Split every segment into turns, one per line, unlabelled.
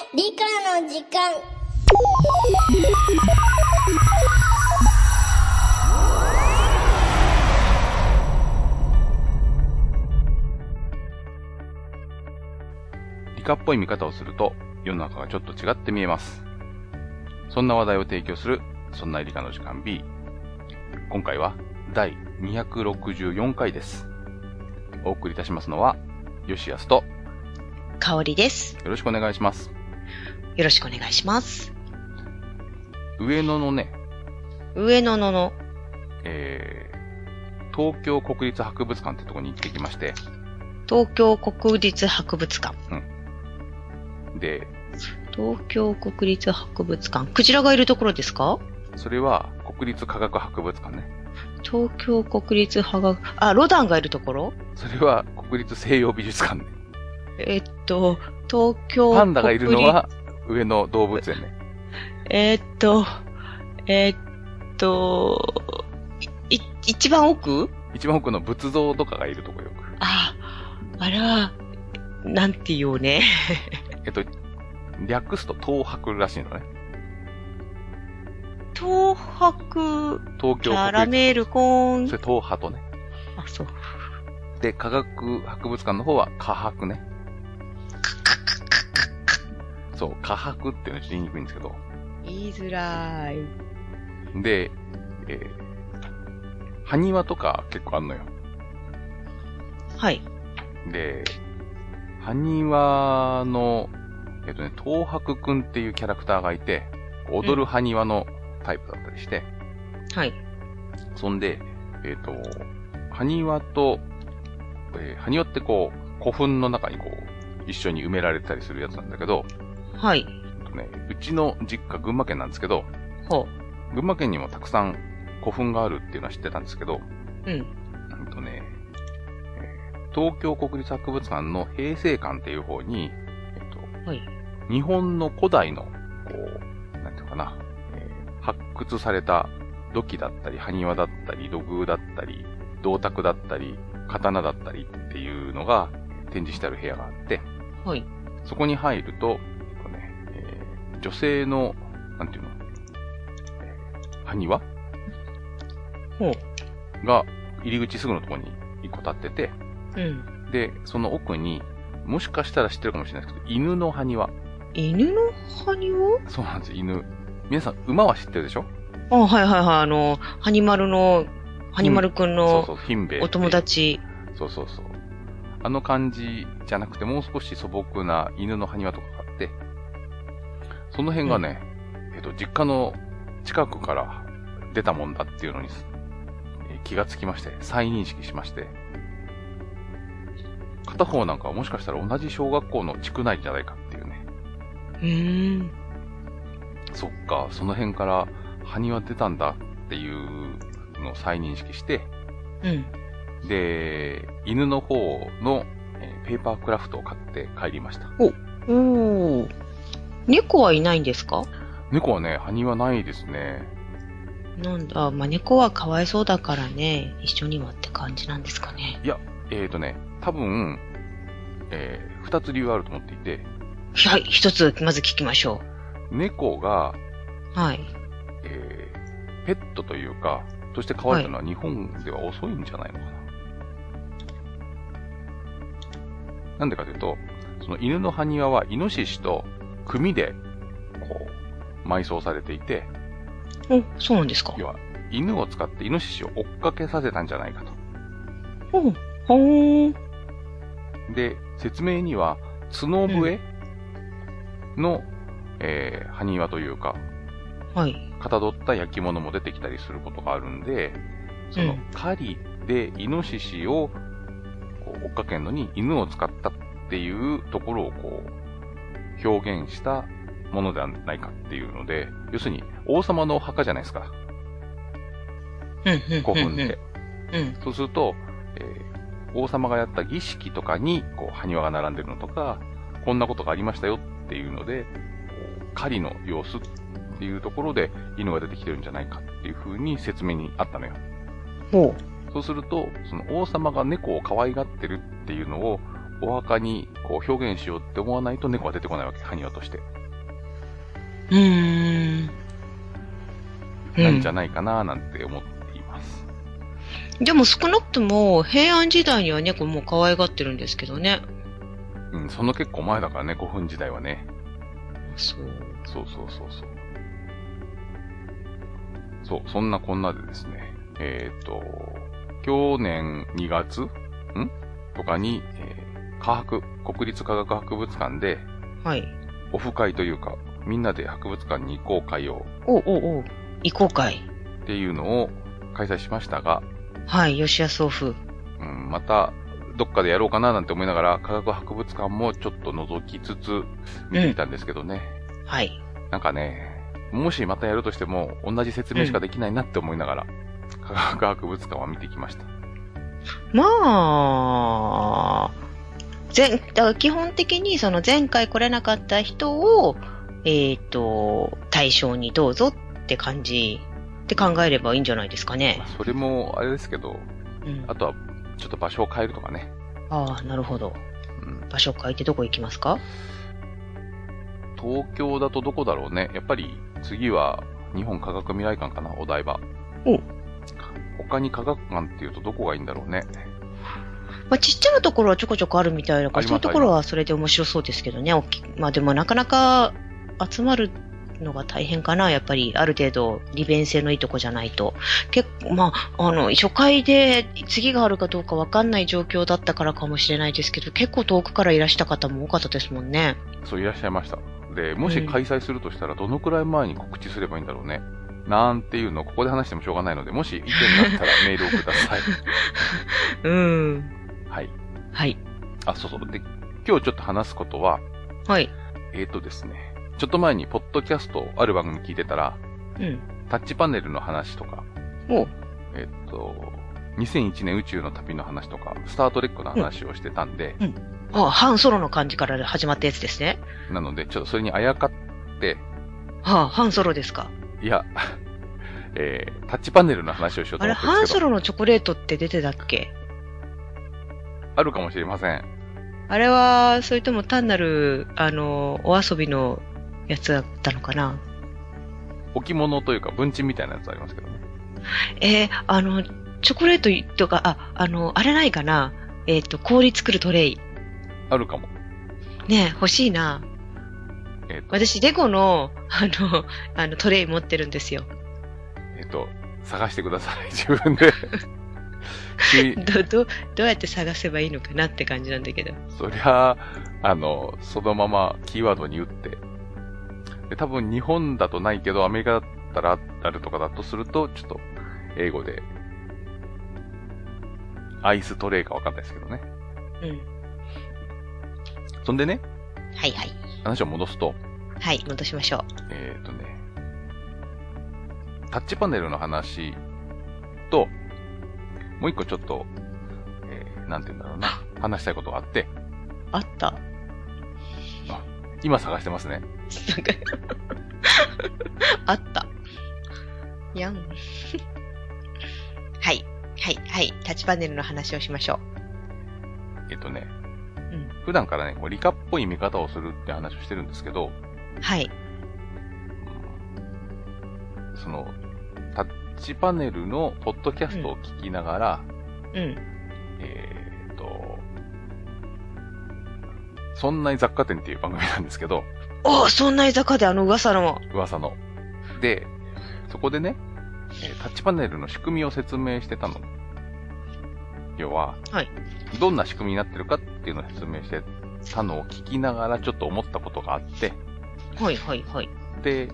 理科の時間。
理科っぽい見方をすると世の中がちょっと違って見えます。そんな話題を提供するそんな理科の時間 B。今回は第264回です。お送りいたしますのは吉安と
香りです。
よろしくお願いします。
よろしくお願いします。
上野のね、
上野の
東京国立博物館ってとこに行ってきまして。
東京国立博物館。
うん。で、
東京国立博物館。クジラがいるところですか？
それは国立科学博物館ね。
東京国立科学、ロダンがいるところ？
それは国立西洋美術館ね。
東京
パンダがいるのは上野動物園ね。
一番奥？
一番奥の仏像とかがいるとこよく。
あれは、なんて言うね。
略すと東博らしいのね。
東博、
東京国立
キャラメルコーン。
それ東博ね。
そう。
で、科学博物館の方は科博ね。そう、科博っていうのは言いにくいんですけど。
言いづらい。
で、埴輪とか結構あんのよ。
はい。
で、埴輪の、東博くんっていうキャラクターがいて、踊る埴輪のタイプだったりして、
はい。
そんで、埴輪と、埴輪ってこう、古墳の中にこう、一緒に埋められたりするやつなんだけど、
はい。
うちの実家群馬県なんですけど、群馬県にもたくさん古墳があるっていうのは知ってたんですけど、東京国立博物館の平成館っていう方に、
はい。
日本の古代の、こう、なんていうかな、発掘された土器だったり、埴輪だったり、土偶だったり、銅鐸だったり、刀だったりっていうのが展示してある部屋があって、
はい。
そこに入ると、女性の、なんていうの、埴輪が入り口すぐのところに一個立ってて、で、その奥に、もしかしたら知ってるかもしれないですけど、犬の埴輪。
犬の埴輪？
そうなんです、犬。皆さん、馬は知ってるでしょ？
はいはいはい、ハニマルくんの、
そうそう、ヒンベイ。
お友達。
そうそうそう。あの感じじゃなくて、もう少し素朴な犬の埴輪とかがあって、その辺がね、実家の近くから出たもんだっていうのに、気がつきまして、再認識しまして、片方なんかはもしかしたら同じ小学校の地区内じゃないかっていうね。そっか、その辺から埴輪出たんだっていうのを再認識して、で、犬の方の、ペーパークラフトを買って帰りました。
猫はいないんですか？
猫はね、埴輪ないですね。
なんだ、猫はかわいそうだからね、一緒にはって感じなんですかね。
いや、多分、二つ理由があると思っていて。
はい、一つ、まず聞きましょ
う。猫が、
はい。
ペットというか、として飼われたのは日本では遅いんじゃないのかな。なんでかというと、その犬の埴輪はイノシシと組で、こう、埋葬されていて。
そうなんですか。
要は、犬を使ってイノシシを追っかけさせたんじゃないか
と。
で、説明には、角笛の、埴輪というか、
はい。
かたどった焼き物も出てきたりすることがあるんで、その、狩りでイノシシをこう追っかけるのに犬を使ったっていうところをこう、表現したものではないかっていうので、要するに王様のお墓じゃないですか。古墳で。そうすると、王様がやった儀式とかに、こう、埴輪が並んでるのとか、こんなことがありましたよっていうので、狩りの様子っていうところで犬が出てきてるんじゃないかっていう風に説明にあったのよ。そうすると、その王様が猫を可愛がってるっていうのをお墓にこう表現しようって思わないと猫は出てこないわけ、埴輪として。なんじゃないかななんて思っています。
でも少なくとも平安時代には猫もう可愛がってるんですけどね。
その結構前だからね、古墳時代はね。
そう。
そう、そんなこんなでですね。去年2月とかに、国立科学博物館で、
はい。
オフ会というか、みんなで博物館に行こう会を。
行こう会。
っていうのを開催しましたが。
はい、吉安オフ。
また、どっかでやろうかななんて思いながら、科学博物館もちょっと覗きつつ、見ていたんですけどね。
はい。
なんかね、もしまたやるとしても、同じ説明しかできないなって思いながら、科学博物館は見てきました。
まあ、だから基本的にその前回来れなかった人を、対象にどうぞって感じって考えればいいんじゃないですかね。
それもあれですけど、あとはちょっと場所を変えるとかね。
ああ、なるほど。場所を変えてどこ行きますか？
東京だとどこだろうね。やっぱり次は日本科学未来館かな、お台場。他に科学館っていうとどこがいいんだろうね。
まあ、ちっちゃなところはちょこちょこあるみたいだから、そういうところはそれで面白そうですけどね。まあでもなかなか集まるのが大変かな。やっぱりある程度利便性のいいとこじゃないと。結構、まあ、初回で次があるかどうかわかんない状況だったからかもしれないですけど、結構遠くからいらした方も多かったですもんね。
そう、いらっしゃいました。で、もし開催するとしたらどのくらい前に告知すればいいんだろうね。なんていうのをここで話してもしょうがないので、もし意見があったらメールをください。はい。
はい。
そう。で、今日ちょっと話すことは、
はい。
ですね、ちょっと前にポッドキャストある番組聞いてたら、タッチパネルの話とか、2001年宇宙の旅の話とか、スタートレックの話をしてたんで、
ハンソロの感じから始まったやつですね。
なので、ちょっとそれにあやかって、
ハンソロですか？
いや、タッチパネルの話をしようと思ってるんですけど。
ハンソロのチョコレートって出てたっけ？
あるかもしれません。
あれは、それとも単なる、お遊びのやつだったのかな？
置物というか文鎮みたいなやつありますけどね。
チョコレートとか、あれないかな？氷作るトレイ。
あるかも。
ねえ、欲しいな。私、レゴの、トレイ持ってるんですよ。
探してください。自分で。
どうやって探せばいいのかなって感じなんだけど。
そりゃ、そのままキーワードに打って。で、多分日本だとないけど、アメリカだったらあるとかだとすると、ちょっと、英語で、アイストレイかわかんないですけどね。そんでね。
はいはい。
話を戻すと。
はい、戻しましょう。
タッチパネルの話と、もう一個ちょっと、なんて言うんだろうな、話したいことがあって。
あった？
今探してますね。
あった。やん。はい。タッチパネルの話をしましょう。
普段からね、理科っぽい見方をするって話をしてるんですけど。
はい。
その、タッチパネルのポッドキャストを聞きながら、そんな雑貨店っていう番組なんですけど。
そんな雑貨店、噂の。
で、そこでね、タッチパネルの仕組みを説明してたの。要は、どんな仕組みになってるかっていうのを説明してたのを聞きながらちょっと思ったことがあって。で、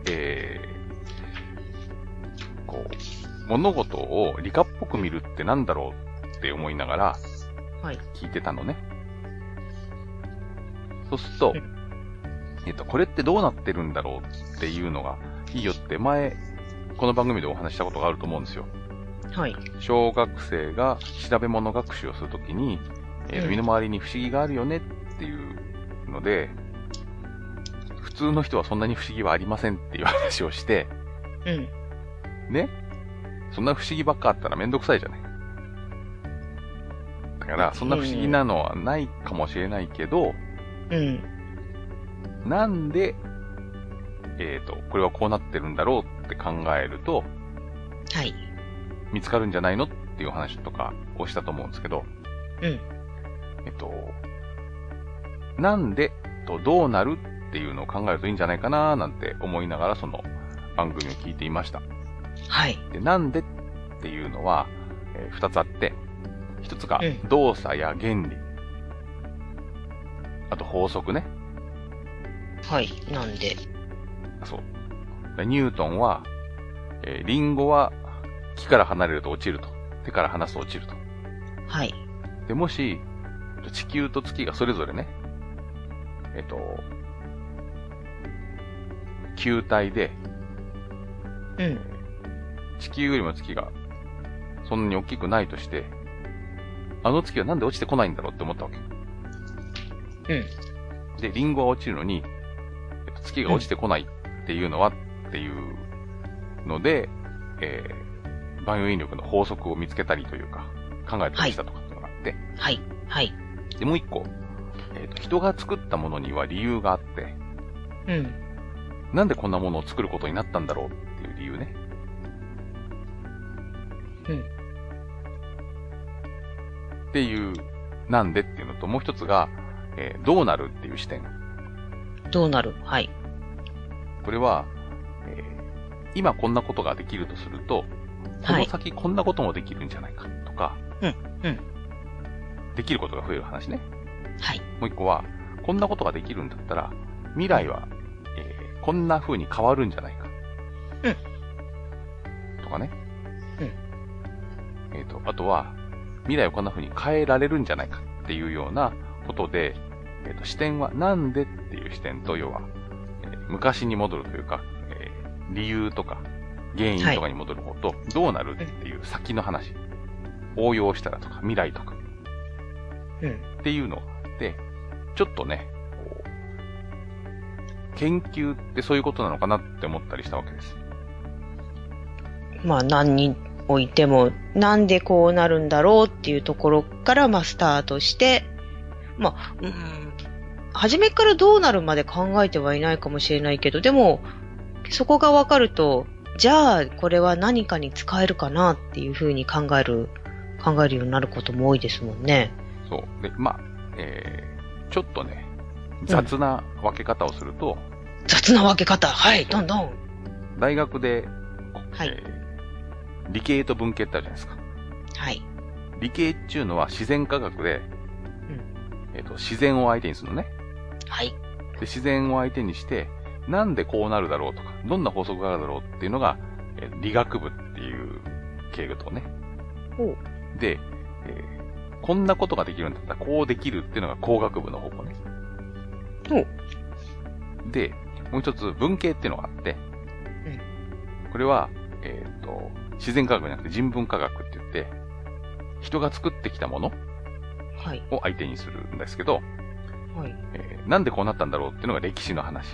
物事を理科っぽく見るってなんだろうって思いながら、聞いてたのね。そうすると、これってどうなってるんだろうっていうのがいいよって前、この番組でお話したことがあると思うんですよ。小学生が調べ物学習をするときに、身の回りに不思議があるよねっていうので、普通の人はそんなに不思議はありませんっていう話をして、ね、そんな不思議ばっかあったらめんどくさいじゃない。 だから、そんな不思議なのはないかもしれないけど、
うん。
なんで、これはこうなってるんだろうって考えると、
はい。
見つかるんじゃないのっていう話とかをしたと思うんですけど、
うん。
なんでとどうなるっていうのを考えるといいんじゃないかななんて思いながらその番組を聞いていました。
はい。
で、なんでっていうのは、二つあって、一つが動作や原理。あと法則ね。
はい。なんで。
そう。ニュートンは、リンゴは木から離れると落ちると。手から離すと落ちると。
はい。
で、もし、地球と月がそれぞれね、球体で、
うん。
地球よりも月がそんなに大きくないとして、あの月はなんで落ちてこないんだろうって思ったわけ。
うん。
で、リンゴは落ちるのに、月が落ちてこないっていうのは、っていうので、万有引力の法則を見つけたりというか、考えたりしたとかっていうのがあって。
はい。はい。
で、もう一個、人が作ったものには理由があって、
うん。
なんでこんなものを作ることになったんだろうっていう理由ね。
うん。
っていう、なんでっていうのと、もう一つが、どうなるっていう視点。
どうなる？はい。
これは、今こんなことができるとすると、この先こんなこともできるんじゃないかとか、
うん。うん。
できることが増える話ね。
はい。
もう一個は、こんなことができるんだったら、未来は、こんな風に変わるんじゃないか。
うん。
とかね。うん。あとは、未来をこんな風に変えられるんじゃないかっていうようなことで、視点はなんでっていう視点と、要は、昔に戻るというか、理由とか、原因とかに戻る方と、どうなるっていう先の話。応用したらとか、未来とか。
うん。
っていうのがあって、ちょっとね、研究ってそういうことなのかなって思ったりしたわけです。
まあ何においても、なんでこうなるんだろうっていうところから、まあスタートして、まあ、初めからどうなるまで考えてはいないかもしれないけど、でも、そこがわかると、じゃあこれは何かに使えるかなっていうふうに考えるようになることも多いですもんね。
そう。で、まあ、ちょっとね、雑な分け方をすると、
雑な分け方、はい、どんどん。
大学で、
はい、
理系と文系ってあるじゃないですか。
はい。
理系っていうのは自然科学で、自然を相手にするのね。
はい。
で、自然を相手にして、なんでこうなるだろうとか、どんな法則があるだろうっていうのが、理学部っていう系統ね。で、こんなことができるんだったらこうできるっていうのが工学部の方向ね。で、もう一つ文系っていうのがあって、これは、自然科学じゃなくて人文科学って言って、人が作ってきたものを相手にするんですけど、はい、なんでこうなったんだろうっていうのが歴史の話。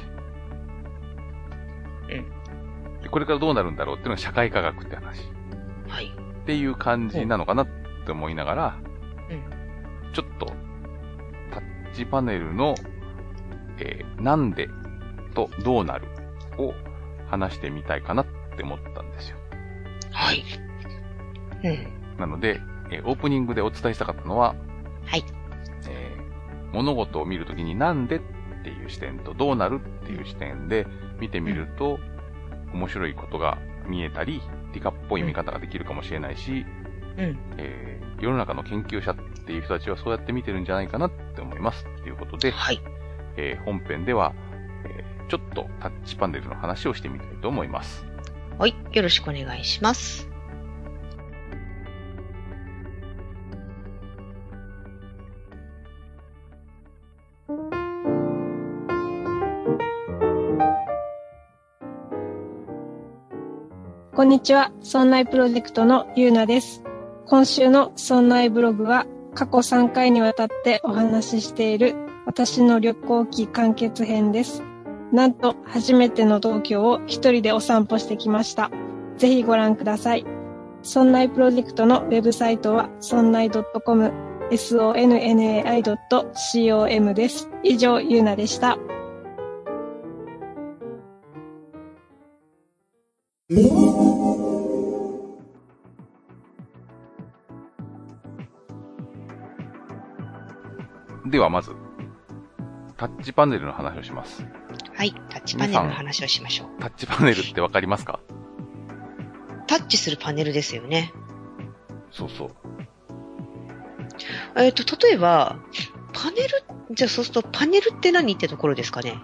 でこれからどうなるんだろうっていうのが社会科学って話。はい。っていう感じなのかなって思いながら、ちょっとタッチパネルの、なんでとどうなるを話してみたいかなって思ったんですよ。はい。なので、オープニングでお伝えしたかったのは、はい。物事を見るときになんでっていう視点とどうなるっていう視点で見てみると、面白いことが見えたり、理科っぽい見方ができるかもしれないし、世の中の研究者っていう人たちはそうやって見てるんじゃないかなって思いますっていうことで、はい。本編では、ちょっとタッチパネルの話をしてみたいと思います。
はい。よろしくお願いします。
こんにちは。そんないプロジェクトのゆうなです。今週のそんないブログは過去3回にわたってお話ししている私の旅行記完結編です。なんと初めての東京を一人でお散歩してきました。ぜひご覧ください。そんないプロジェクトのウェブサイトはそんない .com、 sonnai.com です。以上、ゆうなでした。
ではまず、タッチパネルの話をします。
はい、タッチパネルの話をしましょう。
タッチパネルってわかりますか？
タッチするパネルですよね。
そうそう。
例えば、パネル、じゃあそうするとパネルって何ってところですかね。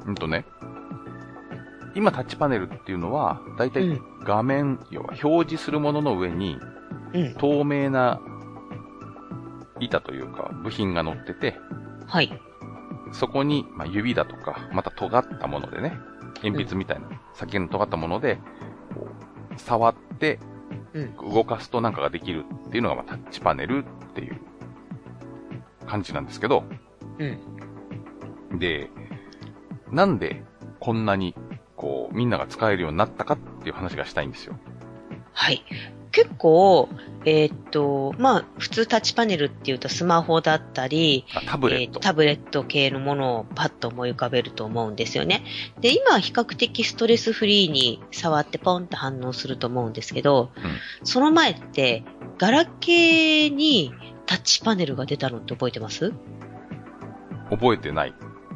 今タッチパネルっていうのは、だいたい画面、要は表示するものの上に、透明な板というか部品が乗ってて、
はい。
そこに、指だとか、また尖ったものでね、鉛筆みたいな先の尖ったもので、こう触って、動かすとなんかができるっていうのがタッチパネルっていう感じなんですけど、で、なんでこんなにこうみんなが使えるようになったかっていう話がしたいんですよ。
はい。結構、普通タッチパネルっていうとスマホだったり、
タブレット。
タブレット系のものをパッと思い浮かべると思うんですよね。で、今は比較的ストレスフリーに触ってポンと反応すると思うんですけど、その前って、ガラケーにタッチパネルが出たのって覚えてます？
覚えてない。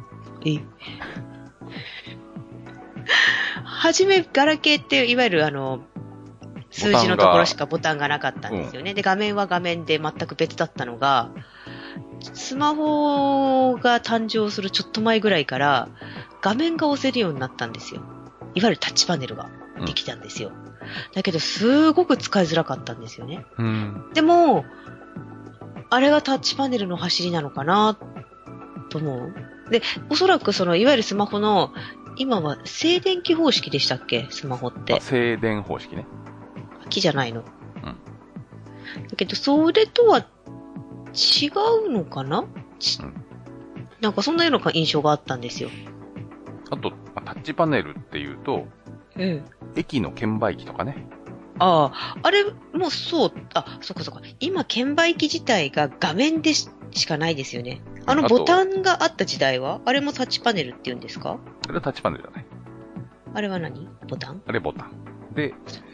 はじめガラケーっていわゆる数字のところしかボタンがなかったんですよね。で、画面は画面で全く別だったのが、スマホが誕生するちょっと前ぐらいから画面が押せるようになったんですよ。いわゆるタッチパネルができたんですよ。だけど、すごく使いづらかったんですよね。でも、あれがタッチパネルの走りなのかなと思う。で、おそらくいわゆるスマホの、今は静電気方式でしたっけ？スマホって。
静電方式ね。
木じゃないの。だけど、それとは違うのかな？なんかそんなような印象があったんですよ。
あと、タッチパネルっていうと、駅の券売機とかね。
あれもそう、そっかそっか。今、券売機自体が画面でしかないですよね。ボタンがあった時代はあれもタッチパネルって言うんですか？
あれはタッチパネルじゃない。
あれは何？ボタン？
あれボタン。で、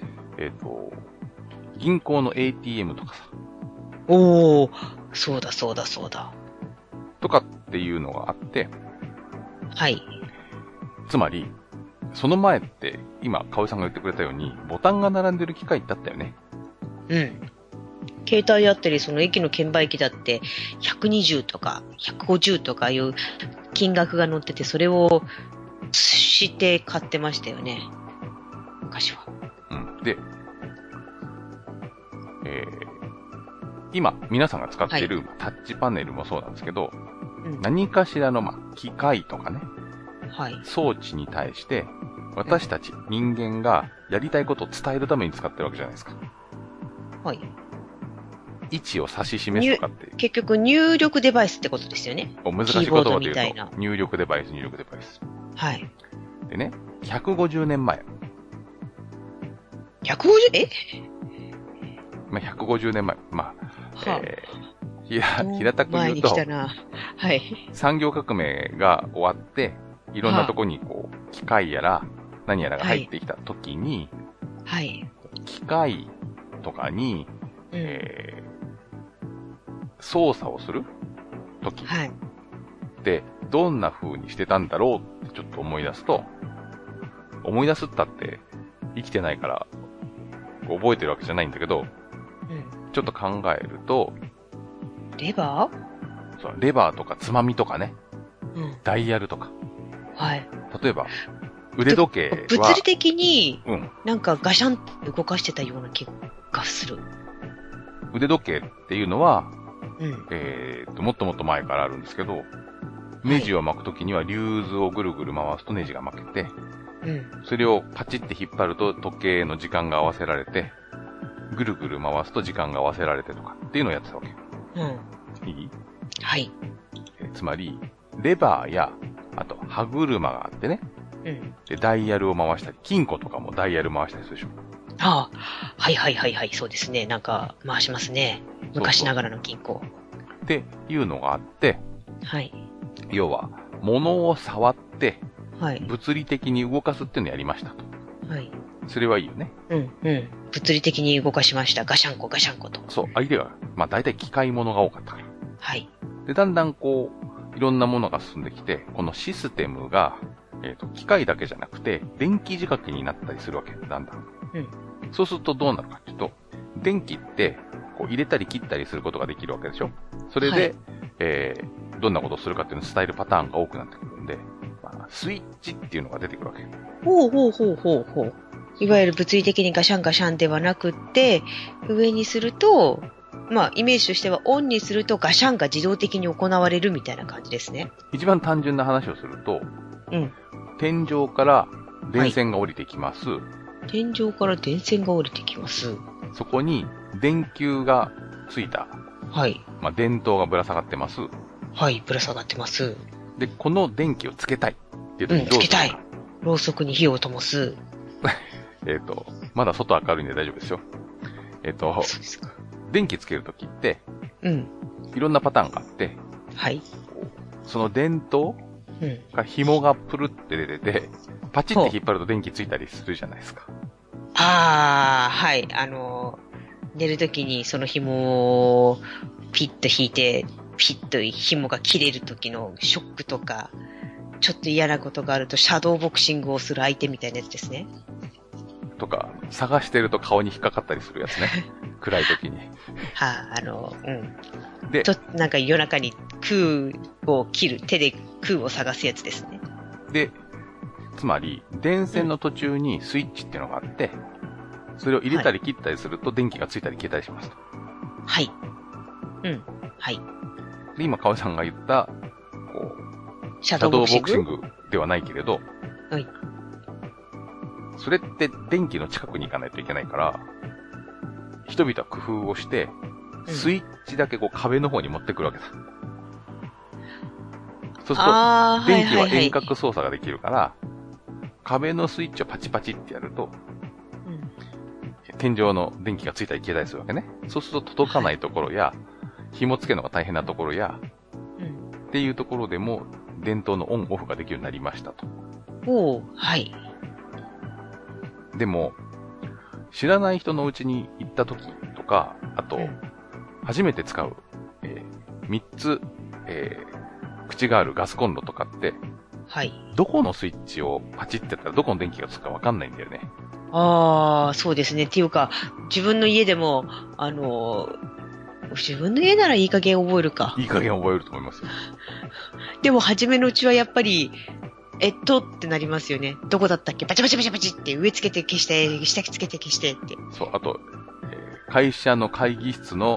銀行の ATM とかさ。
そうだそうだそうだ。
とかっていうのがあって。
はい。
つまり、その前って、今、かおりさんが言ってくれたように、ボタンが並んでる機械だったよね。
携帯だったり、その駅の券売機だって、120とか、150とかいう金額が載ってて、それをして買ってましたよね。昔は。
で、今、皆さんが使っているタッチパネルもそうなんですけど、何かしらの、機械とかね、装置に対して、私たち人間がやりたいことを伝えるために使ってるわけじゃないですか。位置を指し示すとかって。
結局、入力デバイスってことですよね。
難しい言葉で言うと、入力デバイス。
はい。
でね、150年前。
150？
150年前。平たく言うと、産業革命が終わって、いろんなとこに機械やら何やらが入ってきたときに、機械とかに、操作をするときってどんな風にしてたんだろうってちょっと思い出すったって生きてないから覚えてるわけじゃないんだけど、ちょっと考えると、
レバ
ーとかつまみとかね、ダイヤルとか。例えば、腕時計は。
物理的に、なんかガシャンって動かしてたような気がする。
腕時計っていうのは、もっともっと前からあるんですけど、ネジを巻くときにはリューズをぐるぐる回すとネジが巻けて、それをパチって引っ張ると時計の時間が合わせられて、ぐるぐる回すと時間が合わせられてとかっていうのをやってたわけ。いい？
はい。
つまり、レバーや、あと歯車があってね、で、ダイヤルを回したり、金庫とかもダイヤル回したりするでしょ。
はい、そうですね。なんか、回しますね。昔ながらの金庫。
っていうのがあって、
はい。
要は、物を触って、
はい。
物理的に動かすっていうのをやりましたと。
はい。
それはいいよね。
うん、うん。物理的に動かしました。ガシャンコ、ガシャンコと。
そう、相手が、まあ大体機械物が多かったから。
はい。
で、だんだんこう、いろんなものが進んできて、このシステムが、機械だけじゃなくて、電気仕掛けになったりするわけ。だんだん。
うん。
そうするとどうなるかっていうと、電気って、こう入れたり切ったりすることができるわけでしょ。それで、どんなことをするかっていうのを伝えるパターンが多くなってくるんで、まあ、スイッチっていうのが出てくるわけ。
ほうほうほうほうほう。いわゆる物理的にガシャンガシャンではなくって、上にすると、まあ、イメージとしてはオンにするとガシャンが自動的に行われるみたいな感じですね。
一番単純な話をすると、
うん。
天井から電線が降りてきます。はい、
天井から電線が降りてきます。
そこに電球がついた。
はい。
まあ、電灯がぶら下がってます。
はい、ぶら下がってます。
で、この電気をつけたいっていう時にどうするか。つけたい。
ろうそくに火を灯す。
まだ外明るいんで大丈夫ですよ。そうですか。電気つけるときって、
うん。
いろんなパターンがあって、
はい。
その電灯が紐がプルって出てて、パチって引っ張ると電気ついたりするじゃないですか。
あー、はい。寝るときにその紐をピッと引いて、ピッと紐が切れるときのショックとか、ちょっと嫌なことがあるとシャドーボクシングをする相手みたいなやつですね。と
か、探してると顔に引っかかったりするやつね。暗い時に。
はあ、うん。で、なんか夜中に空を切る、手で空を探すやつですね。
で、つまり、電線の途中にスイッチっていうのがあって、それを入れたり切ったりすると電気がついたり消えたりしますと。
はい。うん。はい。
で、今、川井さんが言った、こう、シャドーボクシングではないけれど、
はい。
それって電気の近くに行かないといけないから、人々は工夫をして、スイッチだけこう壁の方に持ってくるわけだ。そうすると、電気は遠隔操作ができるから、壁のスイッチをパチパチってやると、天井の電気がついたり消えたりするわけね。そうすると届かないところや、紐付けるのが大変なところや、っていうところでも、電灯のオンオフができるようになりましたと。
おー、はい。
でも、知らない人のうちに行った時とか、あと、初めて使う、3つ、口があるガスコンロとかって、
はい。
どこのスイッチをパチってやったらどこの電気がつくかわかんないんだよね。
ああ、そうですね。っていうか、自分の家でも、自分の家ならいい加減覚えるか。
いい加減覚えると思いますよ。
でも、初めのうちはやっぱり、ってなりますよね。どこだったっけ？パチパチパチパチって上つけて消して、下つけて消してって。
そう、あと、会社の会議室の、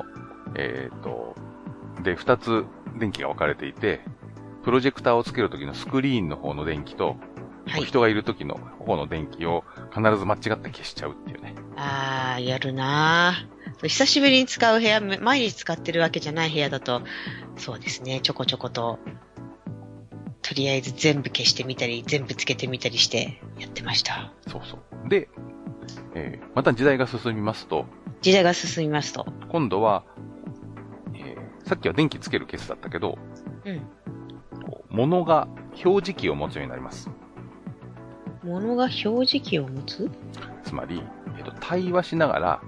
で、2つ電気が分かれていて、プロジェクターをつけるときのスクリーンの方の電気と、はい、人がいるときの方の電気を必ず間違って消しちゃうっていうね。
あー、やるなー。久しぶりに使う部屋、毎日使ってるわけじゃない部屋だと、そうですね、ちょこちょこと、とりあえず全部消してみたり、全部つけてみたりしてやってました。
そうそう。で、また時代が進みますと。
今
度は、さっきは電気つけるケースだったけど、物が表示器を持つようになります。
物が表示器を持つ？
つまり、対話しながら、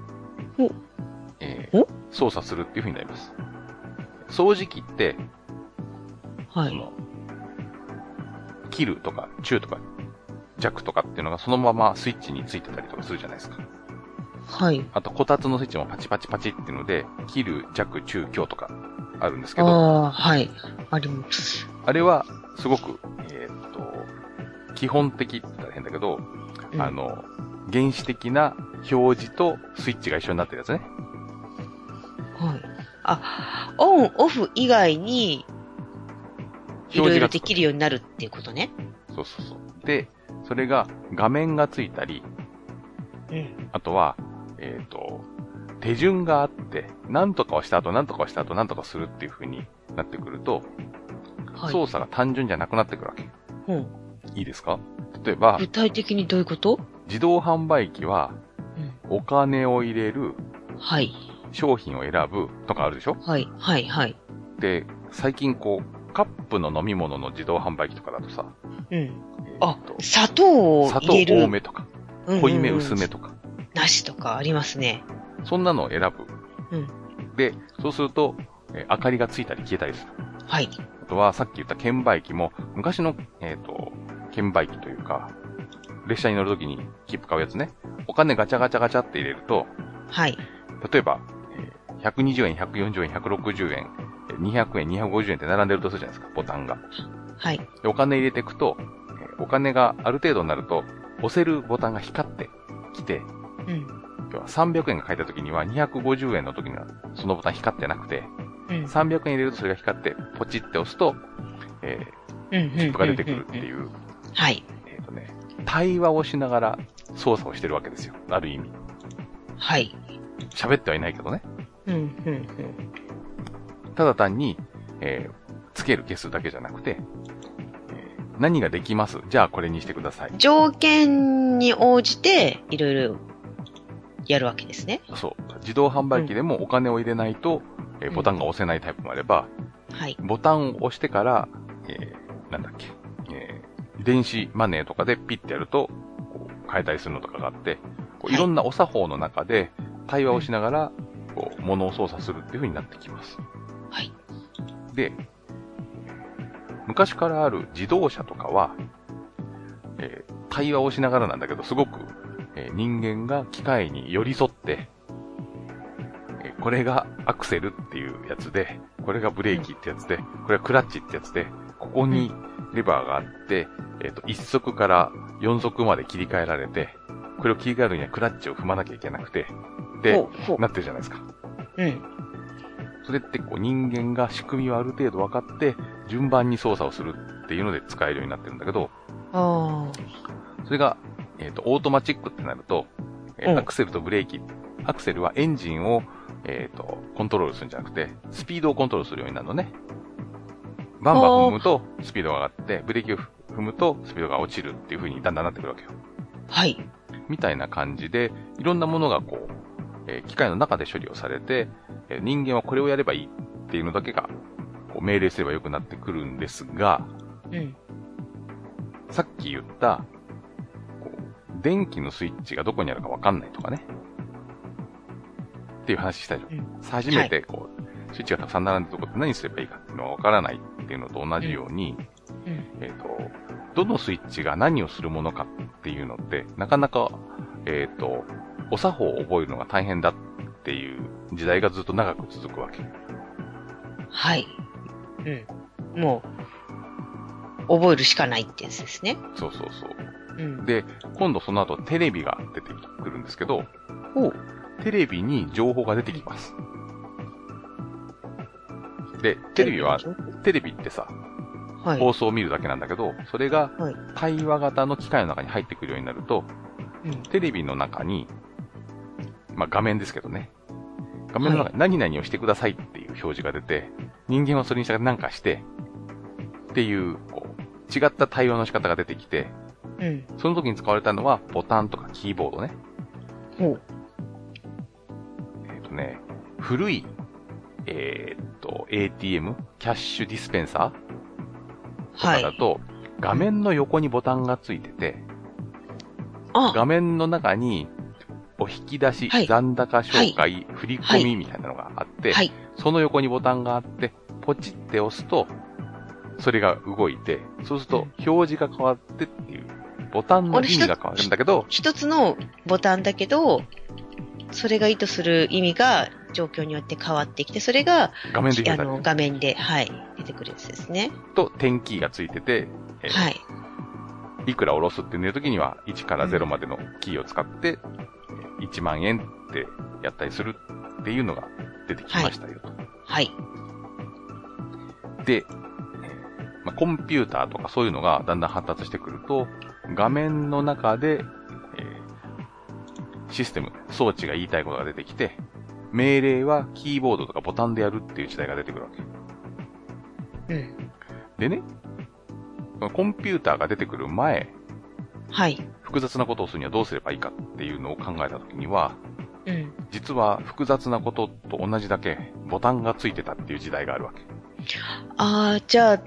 操作するっていう風になります。掃除機って、
はい。
切るとか、チューとか、弱とかっていうのがそのままスイッチについてたりとかするじゃないですか。
はい。
あと、こたつのスイッチもパチパチパチっていうので、切る、弱、中、強とかあるんですけど。
ああ、はい。あります。
あれは、すごく、基本的って言ったら変だけど、原始的な表示とスイッチが一緒になってるやつね。
はい。あ、オン、オフ以外に、いろいろできるようになるっていうことね。
そうそうそう。で、それが画面がついたり、あとは、手順があって、何とかをした後、何とかをした後、何とかするっていう風になってくると、はい、操作が単純じゃなくなってくるわけ。いいですか？例えば、
具体的にどういうこと？
自動販売機は、お金を入れる、
はい。
商品を選ぶとかあるでしょ？
はい、はい、はい。
で、最近こう、カップの飲み物の自動販売機とかだとさ、
砂糖を入れる。
砂糖多めとか、濃いめ薄めとか。
なしとかありますね。
そんなのを選ぶ。
うん。
で、そうすると、明かりがついたり消えたりする。
はい。
あとは、さっき言った券売機も、昔の、券売機というか、列車に乗るときに切符買うやつね。お金ガチャガチャガチャって入れると、
はい。
例えば、120円、140円、160円、200円、250円って並んでるとするじゃないですか、ボタンが。
はい。
で、お金入れていくと、お金がある程度になると、押せるボタンが光ってきて、
うん。
要は300円が書いたときには、250円のときには、そのボタン光ってなくて、
うん。
300円入れるとそれが光って、ポチって押すと、切符が出てくるっていう。
はい。
対話をしながら操作をしてるわけですよ。ある意味。
はい。
喋ってはいないけどね。
うん、うん、うん。
ただ単に、つける消すだけじゃなくて、何ができます。じゃあこれにしてください。
条件に応じて、いろいろやるわけですね。
そう。自動販売機でもお金を入れないと、ボタンが押せないタイプもあれば、
はい。
ボタンを押してから、なんだっけ、電子マネーとかでピッてやると、こう変えたりするのとかがあって、こういろんなお作法の中で対話をしながら、こう、物を操作するっていう風になってきます。
はい。
で、昔からある自動車とかは、対話をしながらなんだけど、すごく、人間が機械に寄り添って、これがアクセルっていうやつで、これがブレーキってやつで、これがクラッチってやつで、ここにレバーがあって、1速から4速まで切り替えられて、これを切り替えるにはクラッチを踏まなきゃいけなくて、で、なってるじゃないですか。
うん。
それってこう人間が仕組みをある程度分かって、順番に操作をするっていうので使えるようになってるんだけど、それが、オートマチックってなると、アクセルとブレーキ、アクセルはエンジンを、コントロールするんじゃなくて、スピードをコントロールするようになるのね。バンバン踏むとスピードが上がって、ブレーキを踏むとスピードが落ちるっていう風にだんだんなってくるわけよ。
はい。
みたいな感じで、いろんなものがこう、機械の中で処理をされて、人間はこれをやればいいっていうのだけが、こう命令すればよくなってくるんですが、さっき言った、こう、電気のスイッチがどこにあるかわかんないとかね。っていう話したでしょ。初めてこう、スイッチがたくさん並んでるとこって何すればいいかっていうのがわからないっていうのと同じように、どのスイッチが何をするものかっていうのって、なかなか、お作法を覚えるのが大変だっていう時代がずっと長く続くわけ。
はい。もう、覚えるしかないってやつですね。
そうそうそう。で、今度その後テレビが出てくるんですけど、テレビに情報が出てきます。で、テレビってさ、放送を見るだけなんだけど、それが対話型の機械の中に入ってくるようになると、テレビの中に、まあ画面ですけどね、画面の中に何々をしてくださいっていう表示が出て、人間はそれに従って何かして、っていう、こう、違った対話の仕方が出てきて、その時に使われたのはボタンとかキーボードね。古い、ATM、キャッシュディスペンサーとかだと、画面の横にボタンがついてて、画面の中に、お引き出し、残高紹介、振り込みみたいなのがあって、その横にボタンがあって、ポチって押すと、それが動いて、そうすると表示が変わってっていう、ボタンの意味が変わるんだけど、
一つのボタンだけど、それが意図する意味が状況によって変わってきて、それが画面で出てくるやつですね。
と、点キーがついてて、いくら下ろすっていう時には、1から0までのキーを使って、1万円ってやったりするっていうのが出てきましたよと。で、コンピューターとかそういうのがだんだん発達してくると、画面の中で、システム、装置が言いたいことが出てきて、命令はキーボードとかボタンでやるっていう時代が出てくるわけ。でね、コンピューターが出てくる前、複雑なことをするにはどうすればいいかっていうのを考えたときには、実は複雑なことと同じだけボタンがついてたっていう時代があるわけ。
じゃあ、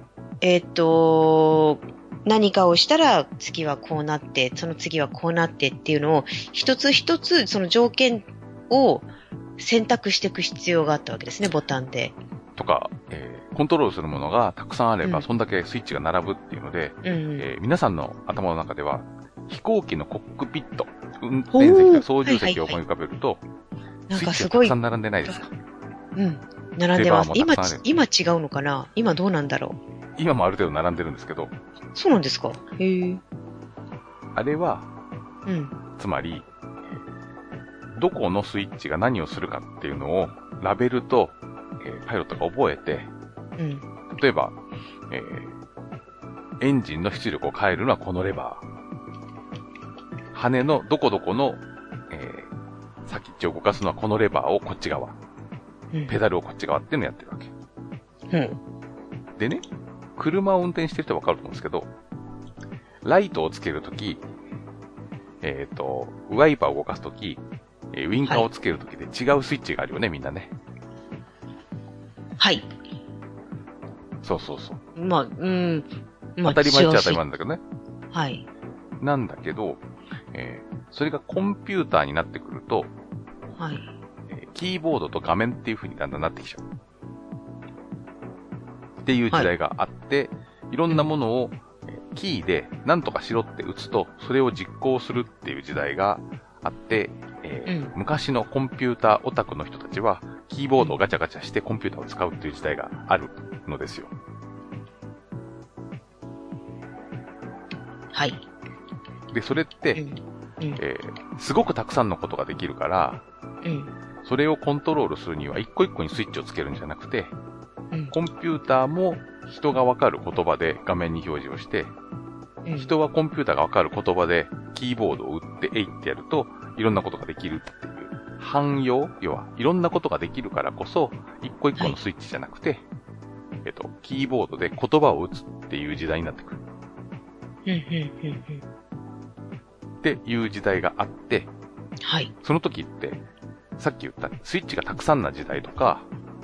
何かをしたら次はこうなって、その次はこうなってっていうのを、一つ一つその条件を選択していく必要があったわけですね、ボタンで。
とか、コントロールするものがたくさんあれば、
うん
そんだけスイッチが並ぶっていうので、
うん
皆さんの頭の中では、飛行機のコックピット、運転席か操縦席を思い浮かべると、
なん
スイッチ
かすごい
がたくさん並んでないですか？
うん。並んでます。
レバーもたくさんある
今違うのかな？今どうなんだろ
今もある程度並んでるんですけど、
う。そうなんですか？へえ。
あれは、
うん。
つまり、どこのスイッチが何をするかっていうのを、ラベルと、パイロットが覚えて、
うん。
例えば、エンジンの出力を変えるのはこのレバー。羽のどこどこの、先っちょを動かすのはこのレバーをこっち側。
うん。
ペダルをこっち側っていうのをやってるわけ。
うん。
でね、車を運転してる人はわかると思うんですけど、ライトをつけるとき、ワイパーを動かすとき、ウィンカーをつけるときで違うスイッチがあるよね、みんなね。
はい。
そうそうそう。
まあ、うん。まあ、
当たり前っちゃ当たり
幸せ
前なんだけどね。
はい。
なんだけど、それがコンピューターになってくると、
はい。
キーボードと画面っていう風にだんだんなってきちゃう。っていう時代があって、いろんなものをキーで何とかしろって打つと、それを実行するっていう時代があって、昔のコンピューターオタクの人たちは、キーボードをガチャガチャしてコンピューターを使うっていう時代があるのですよ。
はい。
で、それって、すごくたくさんのことができるから、それをコントロールするには一個一個にスイッチをつけるんじゃなくて、コンピューターも人がわかる言葉で画面に表示をして、人はコンピューターがわかる言葉でキーボードを打ってえいってやるといろんなことができるっていう汎用、要はいろんなことができるからこそ一個一個のスイッチじゃなくて、キーボードで言葉を打つっていう時代になってくる。っていう時代があって、
はい。
その時って、さっき言ったスイッチがたくさんな時代とか、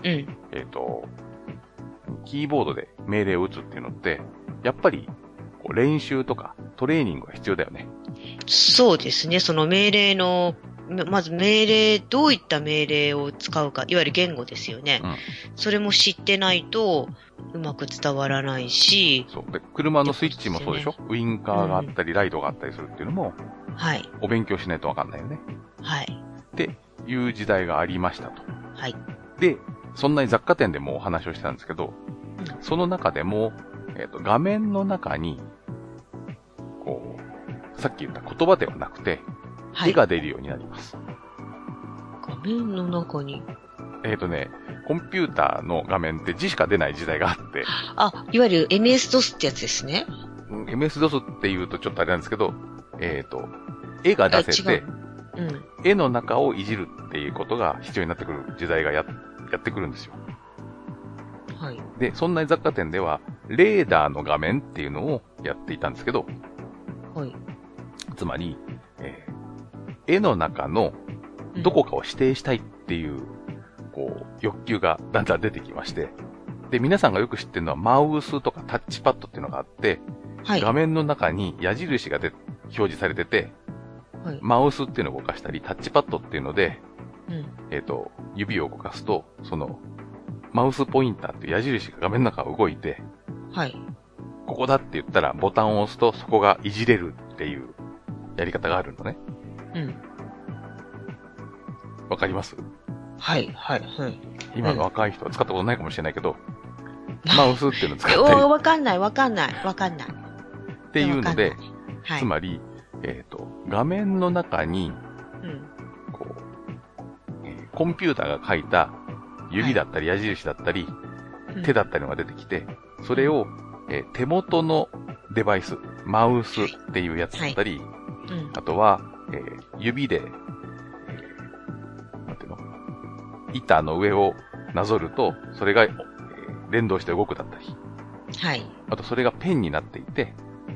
キーボードで命令を打つっていうのって、やっぱりこう練習とかトレーニングが必要だよね。
そうですね。その命令の、まず命令、どういった命令を使うか、いわゆる言語ですよね。それも知ってないと、うまく伝わらないし。
そう。で、車のスイッチもそうでしょ？ウィンカーがあったり、ライトがあったりするっていうのも、
はい。
お勉強しないとわかんないよね。
はい。
っていう時代がありましたと。
はい。
で、そんなに雑貨店でもお話をしたんですけど、その中でも、画面の中に、こう、さっき言った言葉ではなくて、絵が出るようになります。
画面の中に
コンピューターの画面って字しか出ない時代があって。
いわゆる MS-DOS ってやつですね。
MS-DOS って言うとちょっとあれなんですけど、絵が出せて、絵の中をいじるっていうことが必要になってくる時代がやってくるんですよ。
はい。
で、そんな雑貨店では、レーダーの画面っていうのをやっていたんですけど、
はい。
つまり、絵の中のどこかを指定したいっていう、こう、欲求がだんだん出てきまして、で、皆さんがよく知ってるのはマウスとかタッチパッドっていうのがあって、はい、画面の中に矢印が表示されてて、はい、マウスっていうのを動かしたり、タッチパッドっていうので、指を動かすと、その、マウスポインターっていう矢印が画面の中を動いて、
はい。
ここだって言ったらボタンを押すとそこがいじれるっていうやり方があるのね。わかります？
はい、はい、はい。
今の若い人は使ったことないかもしれないけど、マウスっていうのを使ったり。
わかんない。
っていうので、つまり、画面の中に、こう、コンピューターが書いた指だったり矢印だったり、手だったりのが出てきて、それを、手元のデバイス、マウスっていうやつだったり、あとは、指で、なんていうの？板の上をなぞると、それが、連動して動くだったり。
はい。
あと、それがペンになっていて、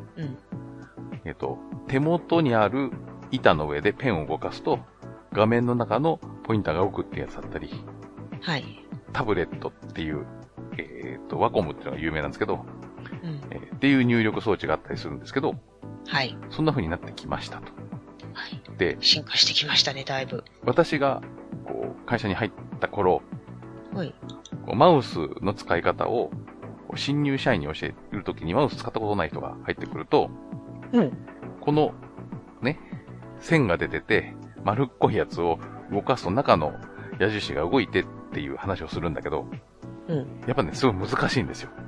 手元にある板の上でペンを動かすと、画面の中のポインターが動くってやつだったり、
はい。
タブレットっていう、 ワコムっていうのが有名なんですけど、っていう入力装置があったりするんですけど、
はい。
そんな風になってきましたと。
はい。
で、
進化してきましたね、だいぶ。
私が、会社に入った頃、
はい。
マウスの使い方を、新入社員に教えるときにマウス使ったことない人が入ってくると、この、ね、線が出てて、丸っこいやつを動かすと中の矢印が動いてっていう話をするんだけど、やっぱね、すごい難しいんですよ。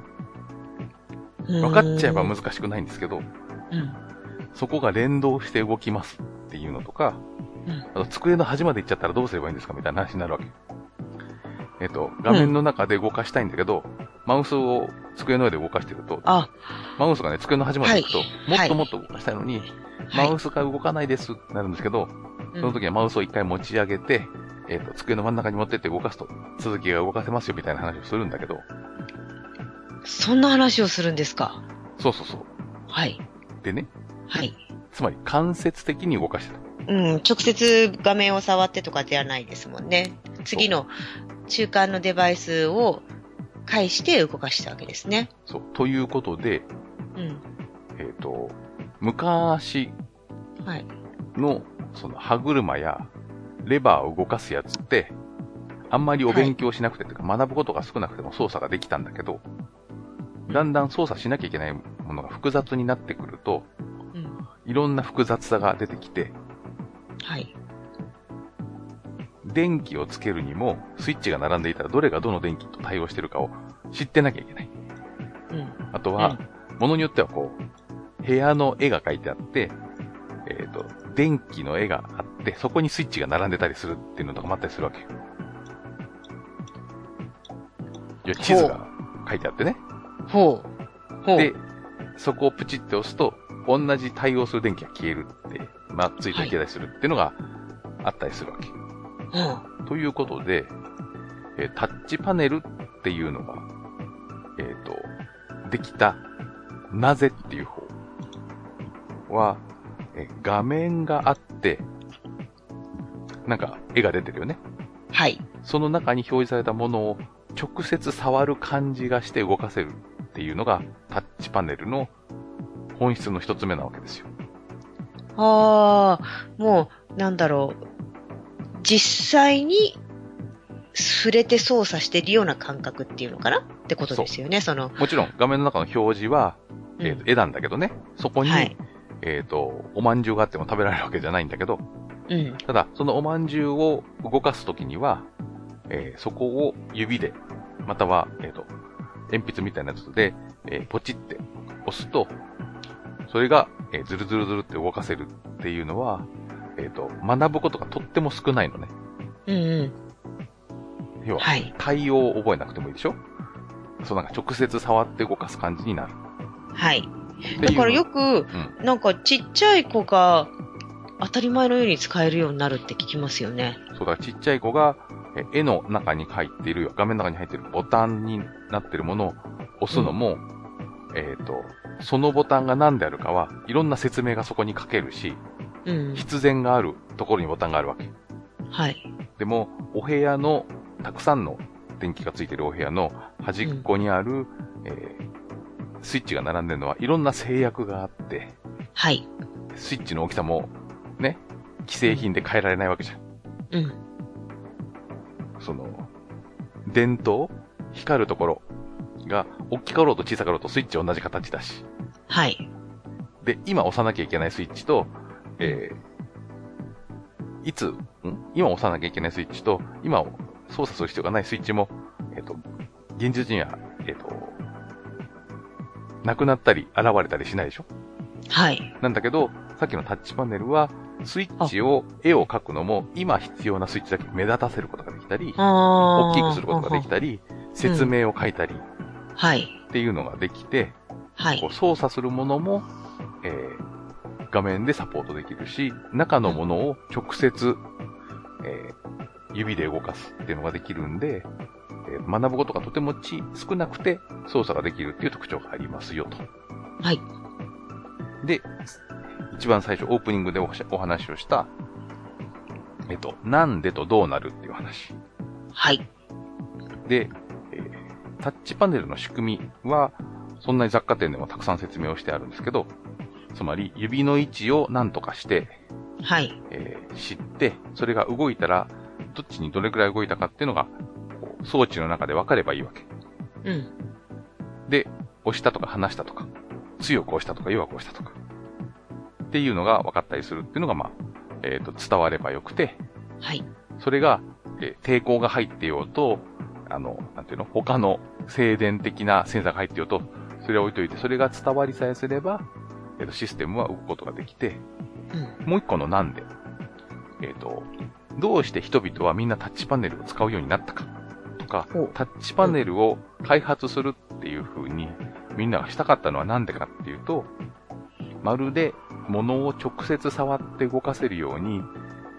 分かっちゃえば難しくないんですけど、そこが連動して動きますっていうのとか、あと机の端まで行っちゃったらどうすればいいんですかみたいな話になるわけ。画面の中で動かしたいんだけど、マウスを机の上で動かしてると、マウスがね、机の端まで行くと、もっともっと動かしたいのに、マウスが動かないですってなるんですけど、その時はマウスを一回持ち上げて、机の真ん中に持ってって動かすと、続きが動かせますよみたいな話をするんだけど。
そんな話をするんですか？
そうそうそう。
はい。
でね。
はい。
つまり間接的に動かしてた。
直接画面を触ってとかではないですもんね。次の中間のデバイスを介して動かしたわけですね。
そう。ということで、昔の、その歯車やレバーを動かすやつって、あんまりお勉強しなくて、学ぶことが少なくても操作ができたんだけど、だんだん操作しなきゃいけないものが複雑になってくると、いろんな複雑さが出てきて、電気をつけるにも、スイッチが並んでいたらどれがどの電気と対応してるかを知ってなきゃいけない。あとは、ものによっては部屋の絵が描いてあって、電気の絵があって、そこにスイッチが並んでたりするっていうのとかもあったりするわけよ。いや、地図が書いてあってね。で、そこをプチって押すと、同じ対応する電気が消えるって、ついていけたりするっていうのがあったりするわけ。ということで、タッチパネルっていうのが、できた、なぜっていう方は、画面があって、なんか絵が出てるよね。
はい。
その中に表示されたものを直接触る感じがして動かせるっていうのがタッチパネルの本質の一つ目なわけですよ。
もう、なんだろう。実際に触れて操作してるような感覚っていうのかなってことですよね、
もちろん画面の中の表示は、絵なんだけどね、そこに、おまんじゅうがあっても食べられるわけじゃないんだけど、ただ、そのおまんじゅうを動かすときには、そこを指で、または、鉛筆みたいなやつで、ポチって押すと、それが、ズルズルズルって動かせるっていうのは、学ぶことがとっても少ないのね。要は、対応を覚えなくてもいいでしょ？なんか直接触って動かす感じになる。
はい。だからよく、なんかちっちゃい子が当たり前のように使えるようになるって聞きますよね。
そうだ、ちっちゃい子が、絵の中に入っている、画面の中に入っているボタンになっているものを押すのも、そのボタンが何であるかは、いろんな説明がそこに書けるし、必然があるところにボタンがあるわけ。
はい。
でも、お部屋の、たくさんの電気がついているお部屋の端っこにある、スイッチが並んでるのは、いろんな制約があって、
はい。
スイッチの大きさも、ね、既製品で変えられないわけじゃん。電灯光るところが、大きかろうと小さかろうとスイッチ同じ形だし。
はい。
で、今押さなきゃいけないスイッチと、今押さなきゃいけないスイッチと、今操作する必要がないスイッチも、現実には、なくなったり、現れたりしないでしょ？
はい。
なんだけど、さっきのタッチパネルは、スイッチを、絵を描くのも、今必要なスイッチだけ目立たせることができたり、大きくすることができたり、説明を書いたり、
はい。
っていうのができて、
はい。
操作するものも、画面でサポートできるし、中のものを直接、指で動かすっていうのができるんで、学ぶことがとても少なくて操作ができるっていう特徴がありますよと。
はい。
で、一番最初オープニングでお話をした、なんでとどうなるっていう話。
はい。
で、 タッチパネルの仕組みは、そんなに雑貨店でもたくさん説明をしてあるんですけど、つまり指の位置を何とかして、
はい。
知って、それが動いたら、どっちにどれくらい動いたかっていうのが、装置の中で分かればいいわけ。
うん。
で、押したとか離したとか、強く押したとか弱く押したとか、っていうのが分かったりするっていうのが、まあ、伝わればよくて、
はい。
それが、抵抗が入ってようと、なんていうの、他の静電的なセンサーが入ってようと、それを置いといて、それが伝わりさえすれば、システムは動くことができて、もう一個のなんで、どうして人々はみんなタッチパネルを使うようになったか、とか、タッチパネルを開発するっていう風に、みんながしたかったのはなんでかっていうと、まるで物を直接触って動かせるように、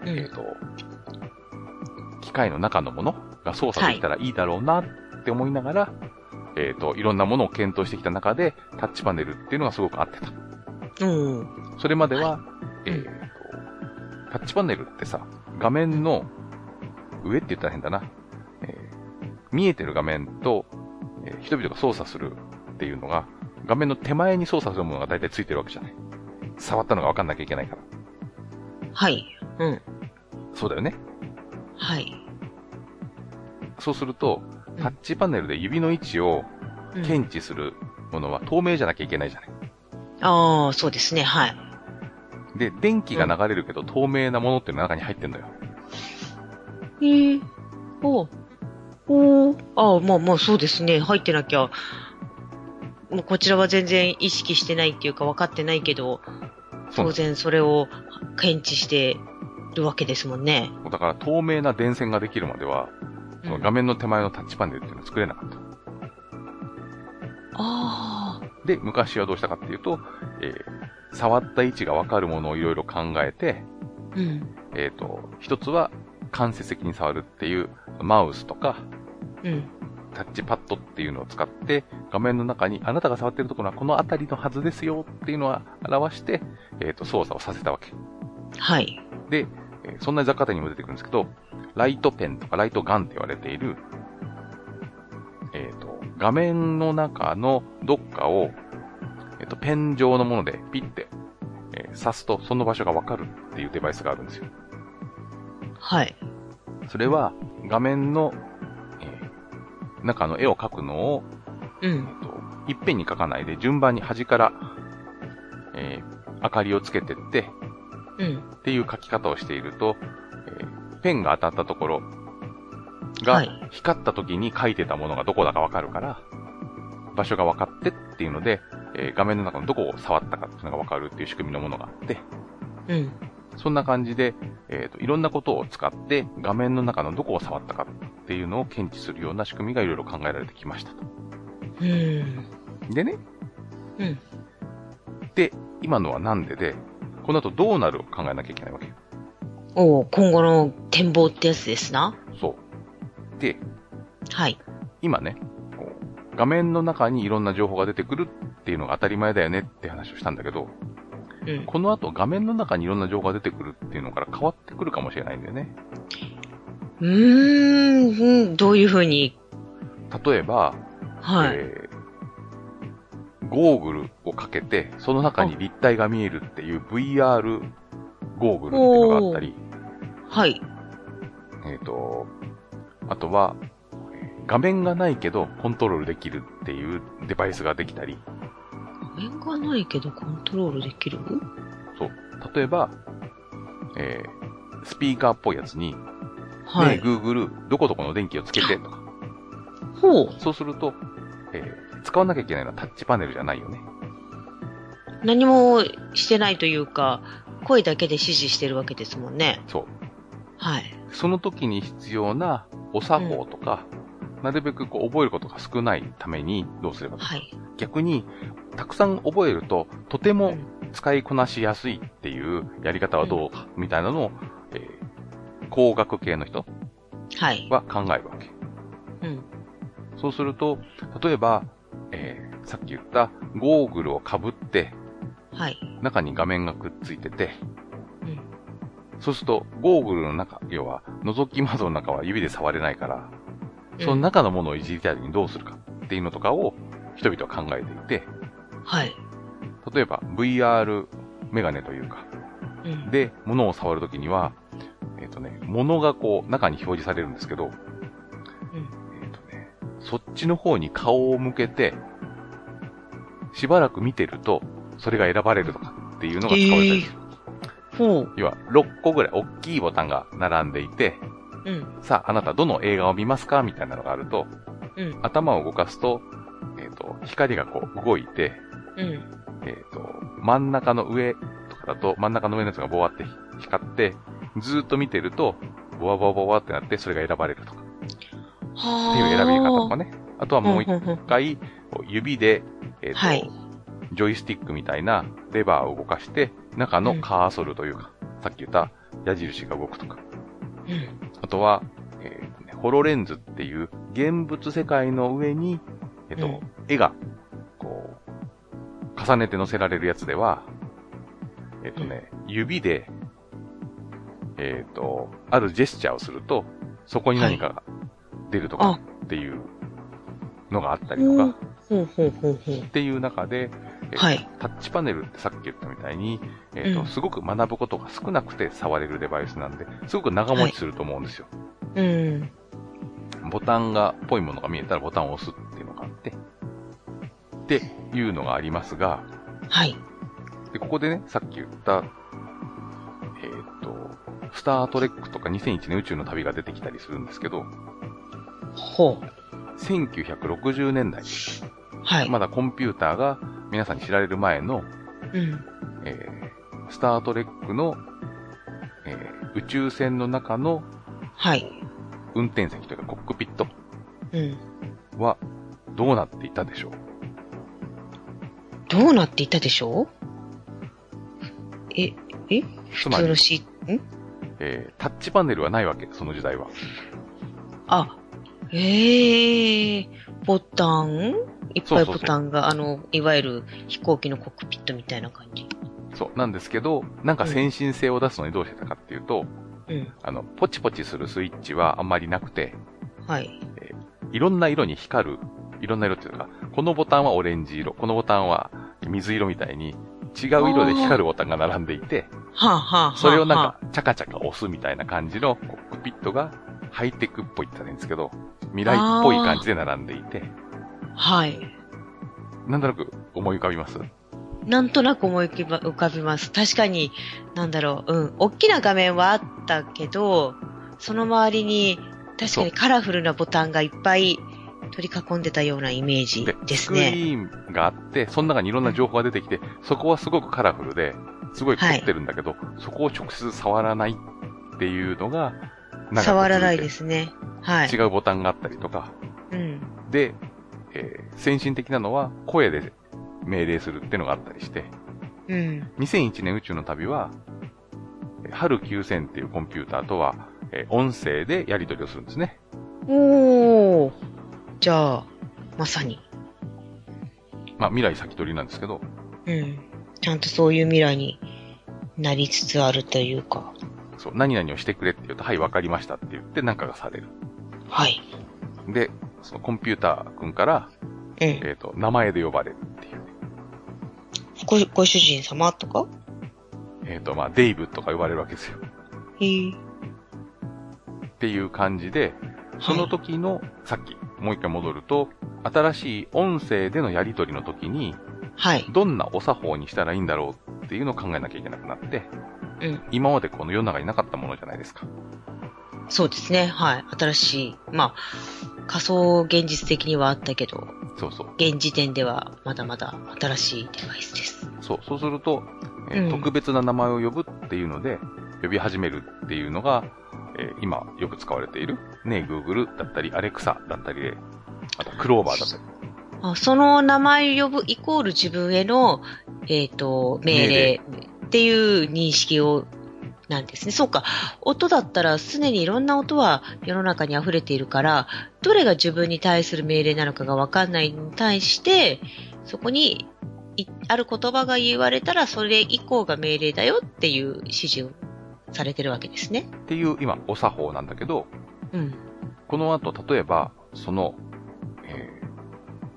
機械の中のものが操作できたらいいだろうなって思いながら、いろんなものを検討してきた中で、タッチパネルっていうのがすごく合ってた。それまでは、タッチパネルってさ、画面の上って言ったら変だな。見えてる画面と、人々が操作するっていうのが、画面の手前に操作するものが大体ついてるわけじゃない。触ったのが分かんなきゃいけないから。
はい。
そうだよね。
はい。
そうすると、タッチパネルで指の位置を検知するものは透明じゃなきゃいけないじゃない。
ああ、そうですね、はい。
で、電気が流れるけど透明なものっていうのが中に入ってんだよ。
まあそうですね。入ってなきゃ、もうこちらは全然意識してないっていうか分かってないけど、当然それを検知してるわけですもんね。
だから透明な電線ができるまでは、その画面の手前のタッチパネルっていうのは作れなかった。で、昔はどうしたかっていうと、触った位置が分かるものをいろいろ考えて、一つは間接的に触るっていうマウスとか、タッチパッドっていうのを使って画面の中にあなたが触ってるところはこの辺りのはずですよっていうのを表して、操作をさせたわけ。
はい。
で、そんな雑貨店にも出てくるんですけど、ライトペンとかライトガンって言われている、画面の中のどっかを、ペン状のものでピッて、刺すとその場所がわかるっていうデバイスがあるんですよ。
はい。
それは画面の、中の絵を描くのを、いっぺんに描かないで順番に端から、明かりをつけてって、っていう描き方をしていると、ペンが当たったところが光った時に描いてたものがどこだかわかるから、場所が分かってっていうので、画面の中のどこを触ったかっていうのが分かるっていう仕組みのものがあって、そんな感じで、いろんなことを使って画面の中のどこを触ったかっていうのを検知するような仕組みがいろいろ考えられてきましたと。でね、で、今のはなんで、この後どうなるを考えなきゃいけないわけ。
今後の展望ってやつですな。
そう。で、
はい。
今ね、画面の中にいろんな情報が出てくるっていうのが当たり前だよねって話をしたんだけど、この後画面の中にいろんな情報が出てくるっていうのから変わってくるかもしれないんだよね。
どういう風に？
例えば、ゴーグルをかけて、その中に立体が見えるっていう VR ゴーグルっていうのがあったり、あとは、画面がないけどコントロールできるっていうデバイスができたり。
画面がないけどコントロールできる？
そう。例えば、スピーカーっぽいやつに、ねえ、Google、どこどこの電気をつけてとか。そうすると、使わなきゃいけないのはタッチパネルじゃないよね。
何もしてないというか、声だけで指示してるわけですもんね。
そう。
はい。
その時に必要なお作法とか、なるべくこう覚えることが少ないためにどうすればいいか。逆に、たくさん覚えると、とても使いこなしやすいっていうやり方はどうか、みたいなのを、工学系の人は考えるわけ。そうすると、例えば、さっき言ったゴーグルをかぶって、中に画面がくっついてて、そうすると、ゴーグルの中、要は、覗き窓の中は指で触れないから、その中のものをいじりたい時にどうするか。 っていうのとかを人々は考えていて、
はい。
例えば VR メガネというか、で、物を触るときには、物がこう、中に表示されるんですけど、そっちの方に顔を向けて、しばらく見てると、それが選ばれるとかっていうのが使われたりする。要は、6個ぐらい大きいボタンが並んでいて、さあ、あなたどの映画を見ますかみたいなのがあると、頭を動かすと、光がこう動いて、真ん中の上とかだと、真ん中の上のやつがボワって光って、ずーっと見てると、ボワボワボワってなって、それが選ばれるとか。っていう選び方とかね。あとはもう一回、指で、ジョイスティックみたいなレバーを動かして、中のカーソルというか、さっき言った矢印が動くとか。あとは、ホロレンズっていう現物世界の上に、絵が、こう、重ねて載せられるやつでは、指で、あるジェスチャーをすると、そこに何かが出るとかっていうのがあったりとか、っていう中で、タッチパネルってさっき言ったみたいに、すごく学ぶことが少なくて触れるデバイスなんで、すごく長持ちすると思うんですよ。ボタンが、ぽいものが見えたらボタンを押すっていうのがあって、っていうのがありますが、で、ここでね、さっき言った、スタートレックとか2001年宇宙の旅が出てきたりするんですけど、1960年代、まだコンピューターが皆さんに知られる前の、スタートレックの、宇宙船の中の、運転席というかコックピットはどうなっていたでしょう？
どうなっていたでしょう？
つまり、タッチパネルはないわけ、その時代は。
ボタンいっぱいボタンが、いわゆる飛行機のコックピットみたいな感じ。
そう、なんですけど、なんか先進性を出すのにどうしてたかっていうと、ポチポチするスイッチはあんまりなくて、いろんな色に光る、いろんな色っていうか、このボタンはオレンジ色、このボタンは水色みたいに、違う色で光るボタンが並んでいて、それをなんか、チャカチャカ押すみたいな感じのコックピットが、ハイテクっぽいって言ったらいいんですけど、未来っぽい感じで並んでいて、なんとなく思い浮かびます？
なんとなく思い浮かびます。確かに、大きな画面はあったけど、その周りに、確かにカラフルなボタンがいっぱい取り囲んでたようなイメージですね。
スクリーンがあって、その中にいろんな情報が出てきて、そこはすごくカラフルで、すごい凝ってるんだけど、そこを直接触らないっていうのが、
触らないですね。
違うボタンがあったりとか。で、先進的なのは声で命令するっていうのがあったりして。2001年宇宙の旅は、HAL 9000っていうコンピューターとは、音声でやり取りをするんですね。
じゃあ、まさに。
未来先取りなんですけど。
ちゃんとそういう未来になりつつあるというか。
そう、何々をしてくれって言うと、はい、わかりましたって言って何かがされる。で、そのコンピューター君から、名前で呼ばれるっていう。
ご主人様とか？
デイブとか呼ばれるわけですよ。っていう感じで、その時の、さっき、もう一回戻ると、新しい音声でのやり取りの時に、どんなお作法にしたらいいんだろうっていうのを考えなきゃいけなくなって、今までこの世の中になかったものじゃないですか。
そうですね。新しい、仮想現実的にはあったけど、現時点ではまだまだ新しいデバイスです。
そうすると、特別な名前を呼ぶっていうので、呼び始めるっていうのが、今よく使われている、Google だったり、Alexa だったりで、あとクローバーだったり。
その名前を呼ぶイコール自分への、命令っていう認識を、なんですね。そうか。音だったら常にいろんな音は世の中に溢れているから、どれが自分に対する命令なのかがわかんないに対して、そこにある言葉が言われたらそれ以降が命令だよっていう指示をされてるわけですね。
っていう今お作法なんだけど、この後例えばその、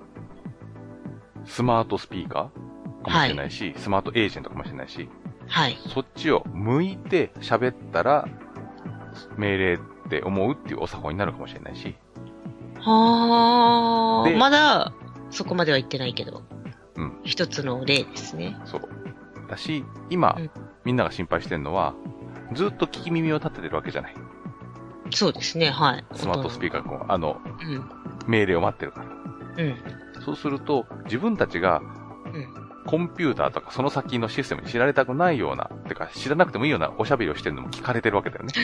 スマートスピーカーかもしれないし、スマートエージェントかもしれないし、
はい。
そっちを向いて喋ったら、命令って思うっていうお作法になるかもしれないし。
は
で
まだ、そこまでは言ってないけど。
うん。
一つの例ですね。
そう。だし、今、
うん
みんなが心配してるのは、ずっと聞き耳を立ててるわけじゃない。
そうですね、はい。
スマートスピーカーが
うん。
命令を待ってるから。
うん。
そうすると、自分たちが、コンピューターとかその先のシステムに知られたくないような、てか知らなくてもいいようなおしゃべりをしてるのも聞かれてるわけだよね。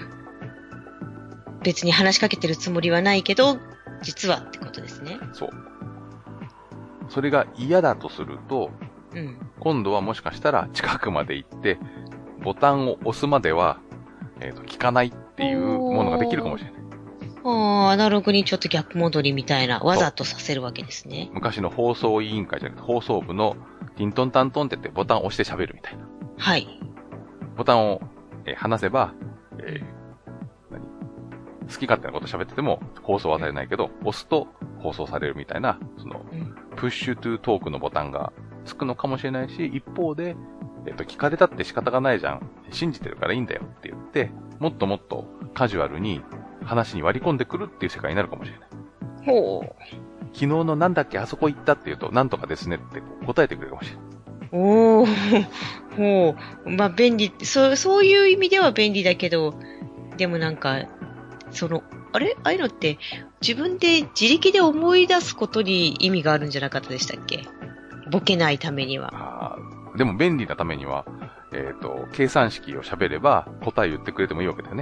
別に話しかけてるつもりはないけど、実はってことですね。
そう。それが嫌だとすると、
うん。
今度はもしかしたら近くまで行って、ボタンを押すまでは、聞かないっていうものができるかもしれない。
アナログにちょっと逆戻りみたいな、わざとさせるわけですね。
昔の放送委員会じゃなくて放送部のティントンタントンって言ってボタンを押して喋るみたいな。
はい。
ボタンを、離せば、好き勝手なこと喋ってても放送はされないけど、押すと放送されるみたいな、プッシュトゥートークのボタンがつくのかもしれないし、一方で、聞かれたって仕方がないじゃん。信じてるからいいんだよって言って、もっともっとカジュアルに話に割り込んでくるっていう世界になるかもしれない。
ほう。
昨日のなんだっけあそこ行ったって言うと、なんとかですねって答えてくれるかもしれない。
おー。ほう。まあ、便利、そういう意味では便利だけど、でもなんか、ああいうのって、自分で自力で思い出すことに意味があるんじゃなかったでしたっけ？ボケないためには。
でも便利なためには、計算式を喋れば答え言ってくれてもいいわけだよね。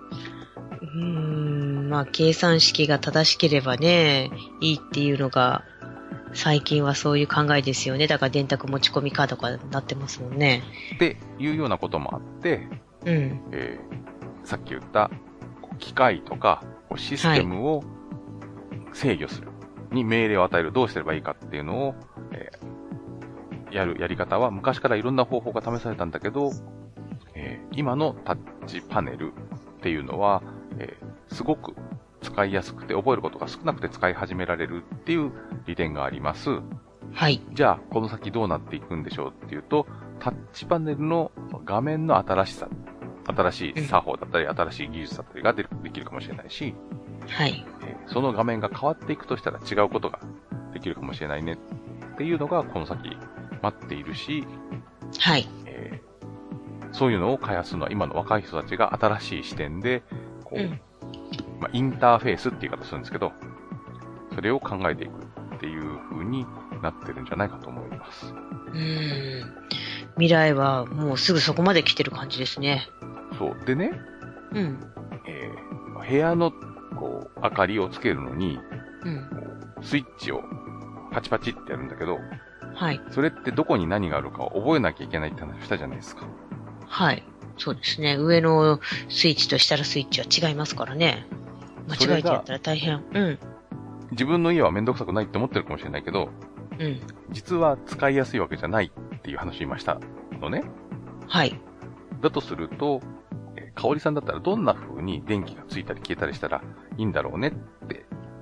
まあ、計算式が正しければね、いいっていうのが、最近はそういう考えですよね。だから電卓持ち込みかとかなってますもんね。
っていうようなこともあって、
うん。
さっき言った機械とかシステムを制御する、に命令を与える、どうすればいいかっていうのを、やり方は昔からいろんな方法が試されたんだけど、今のタッチパネルっていうのは、すごく使いやすくて覚えることが少なくて使い始められるっていう利点があります。
はい。
じゃあ、この先どうなっていくんでしょうっていうと、タッチパネルの画面の新しさ、新しい作法だったり、新しい技術だったりができるかもしれないし、
はい。
その画面が変わっていくとしたら違うことができるかもしれないねっていうのがこの先待っているし、
はい。
そういうのを開発するのは今の若い人たちが新しい視点で、インターフェースっていう言い方するんですけど、それを考えていくっていう風になってるんじゃないかと思います。
未来はもうすぐそこまで来てる感じですね。
そう。でね、部屋の明かりをつけるのに、スイッチをパチパチってやるんだけど、
はい。
それってどこに何があるかを覚えなきゃいけないって話をしたじゃないですか。
はい。そうですね。上のスイッチと下のスイッチは違いますからね。間違えてやったら大変。
自分の家はめんどくさくないって思ってるかもしれないけど、実は使いやすいわけじゃないっていう話を言いましたのね。
はい。
だとすると、香織さんだったらどんな風に電気がついたり消えたりしたらいいんだろうねって。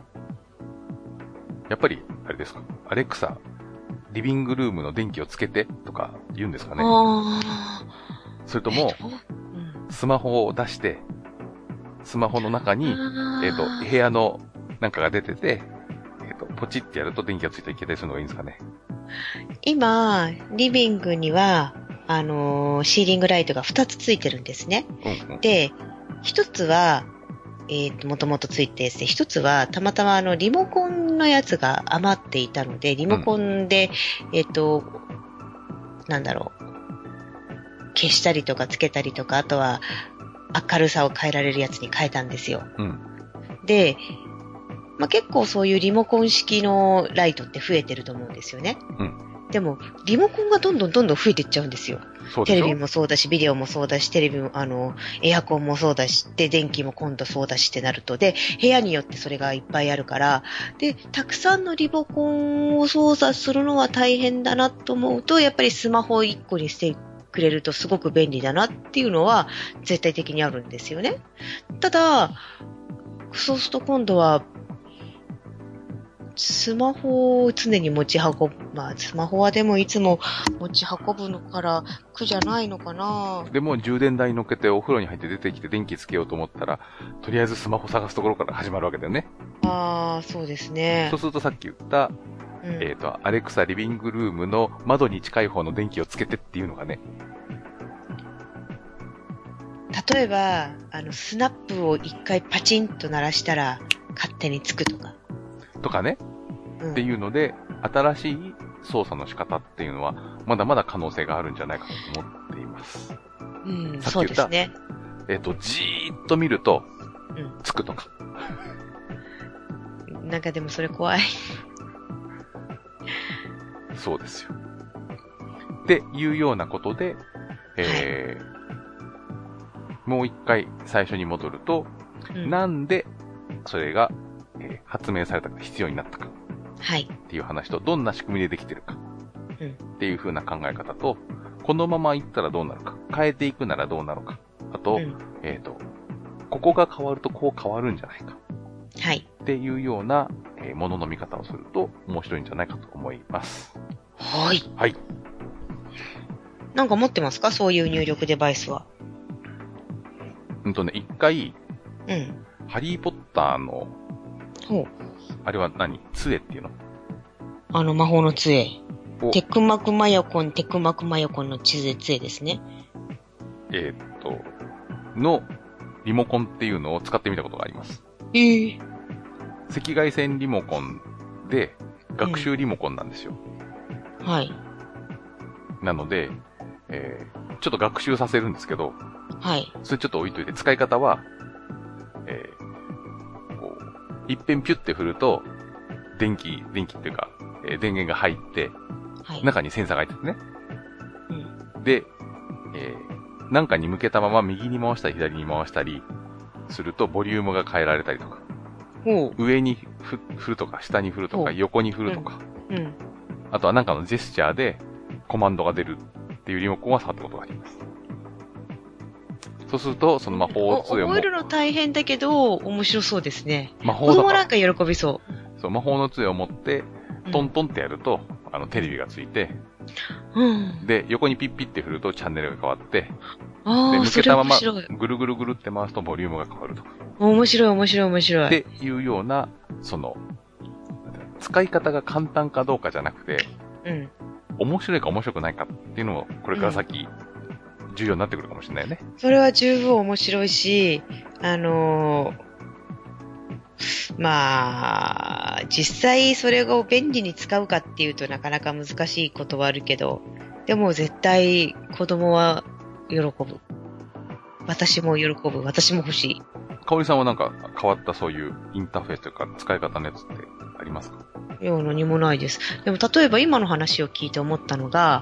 やっぱり、あれですか、アレクサ、リビングルームの電気をつけてとか言うんですかね。それとも、スマホを出して、スマホの中に、部屋のなんかが出てて、ポチってやると電気がついたり消えたりするのがいいんですかね。
今、リビングには、シーリングライトが2つついてるんですね。で、1つは、もともとついてて、1つは、たまたまリモコンのやつが余っていたので、リモコンで、なんだろう、消したりとかつけたりとか、あとは、明るさを変えられるやつに変えたんですよ。で、結構そういうリモコン式のライトって増えてると思うんですよね。でも、リモコンがどんどん増えていっちゃうんですよ。テレビもそうだし、ビデオもそうだし、エアコンもそうだし、で、電気も今度そうだしってなると、で、部屋によってそれがいっぱいあるから、で、たくさんのリモコンを操作するのは大変だなと思うと、やっぱりスマホ1個にしてくれるとすごく便利だなっていうのは絶対的にあるんですよね。ただ、そうすると今度は、 スマホを常に持ち運ぶ。まあ、スマホはでもいつも持ち運ぶのから苦じゃないのかな。
でも充電台乗っけてお風呂に入って出てきて電気つけようと思ったら、とりあえずスマホ探すところから始まるわけだよね。
ああ、そうですね。
そうするとさっき言った、アレクサリビングルームの窓に近い方の電気をつけてっていうのがね。
例えば、スナップを一回パチンと鳴らしたら勝手につくとか。
とかね。っていうので、新しい操作の仕方っていうのは、まだまだ可能性があるんじゃないかと思っています。
うん、
さっき言った
そうですね。
じーっと見ると、つくとか。
なんかでもそれ怖い。
そうですよ。っていうようなことで、もう一回最初に戻ると、なんでそれが、発明されたか必要になったか。
はい。
っていう話と、どんな仕組みでできてるか。っていう風な考え方と、このまま行ったらどうなるか。変えていくならどうなのか。あと、ここが変わるとこう変わるんじゃないか。
はい。
っていうような、ものの見方をすると面白いんじゃないかと思います。
はい。
はい。
なんか持ってますか？そういう入力デバイスは。
一回、ハリーポッターの、あれは杖っていうの？
魔法の杖。テクマクマヨコンの杖ですね。
のリモコンっていうのを使ってみたことがあります。赤外線リモコンで、学習リモコンなんですよ。
はい。
なので、ちょっと学習させるんですけど、
はい。
それちょっと置いといて、使い方は、一遍ピュって振ると、電気っていうか、電源が入って、中にセンサーが入っててね。で、なんかに向けたまま右に回したり左に回したりするとボリュームが変えられたりとか。上に振るとか、下に振るとか、横に振るとか。あとはなんかのジェスチャーでコマンドが出るっていうリモコンは触ったことがあります。そうすると、その魔法杖を
覚えるの大変だけど、面白そうですね。
魔法だから。
子供なんか喜びそう。
そう、魔法の杖を持って、トントンってやると、テレビがついて、で、横にピッピッって振るとチャンネルが変わって、で、向けたまま、ぐるぐるぐるって回すとボリュームが変わるとか。
面白い。
っていうような、使い方が簡単かどうかじゃなくて、面白いか面白くないかっていうのも、これから先、重要になってくるかもしれないよね。
それは十分面白いし、まあ、実際それを便利に使うかっていうとなかなか難しいことはあるけど、でも絶対子供は喜ぶ。私も喜ぶ。私も欲しい。
かおりさんはなんか変わったそういうインターフェースというか使い方のやつってありますか？
いや、何もないです。でも例えば今の話を聞いて思ったのが、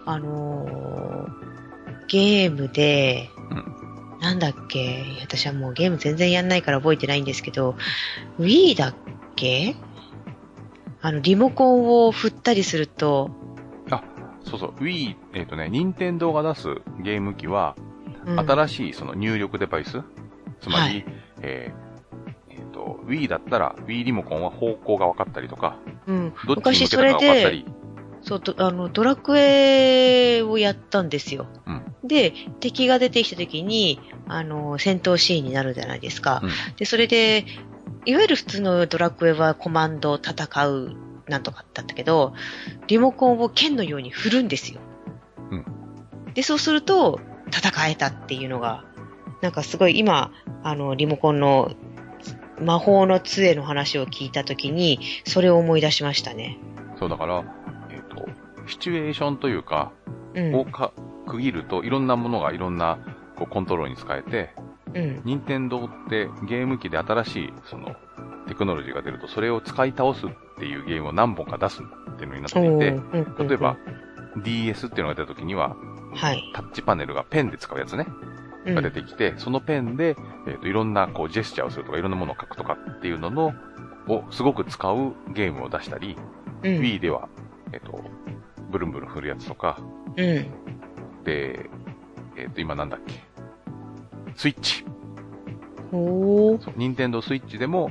ゲームで、なんだっけ、私はもうゲーム全然やんないから覚えてないんですけど、Wii だっけ？リモコンを振ったりすると、
そうそう、Wii、任天堂が出すゲーム機は、新しいその入力デバイス、つまり、Wii だったら Wii リモコンは方向が分かったりとか、どっちに向けたかが分かったり。
そう、ドラクエをやったんですよ。で、敵が出てきた時に、戦闘シーンになるじゃないですか。で、それで、いわゆる普通のドラクエはコマンド、戦う、なんとかだったけど、リモコンを剣のように振るんですよ。で、そうすると、戦えたっていうのが、なんかすごい今、リモコンの魔法の杖の話を聞いた時に、それを思い出しましたね。
そうだから、シチュエーションというか、を区切るといろんなものがいろんなコントロールに使えて、任天堂ってゲーム機で新しいそのテクノロジーが出るとそれを使い倒すっていうゲームを何本か出すっていうのになっていて、例えば DS っていうのが出た時には、タッチパネルがペンで使うやつね、が出てきて、そのペンで、いろんなジェスチャーをするとかいろんなものを書くとかっていうのをすごく使うゲームを出したり、Wii では、ブルンブルン振るやつとか、で、今なんだっけ、スイッチ。任天堂スイッチでも、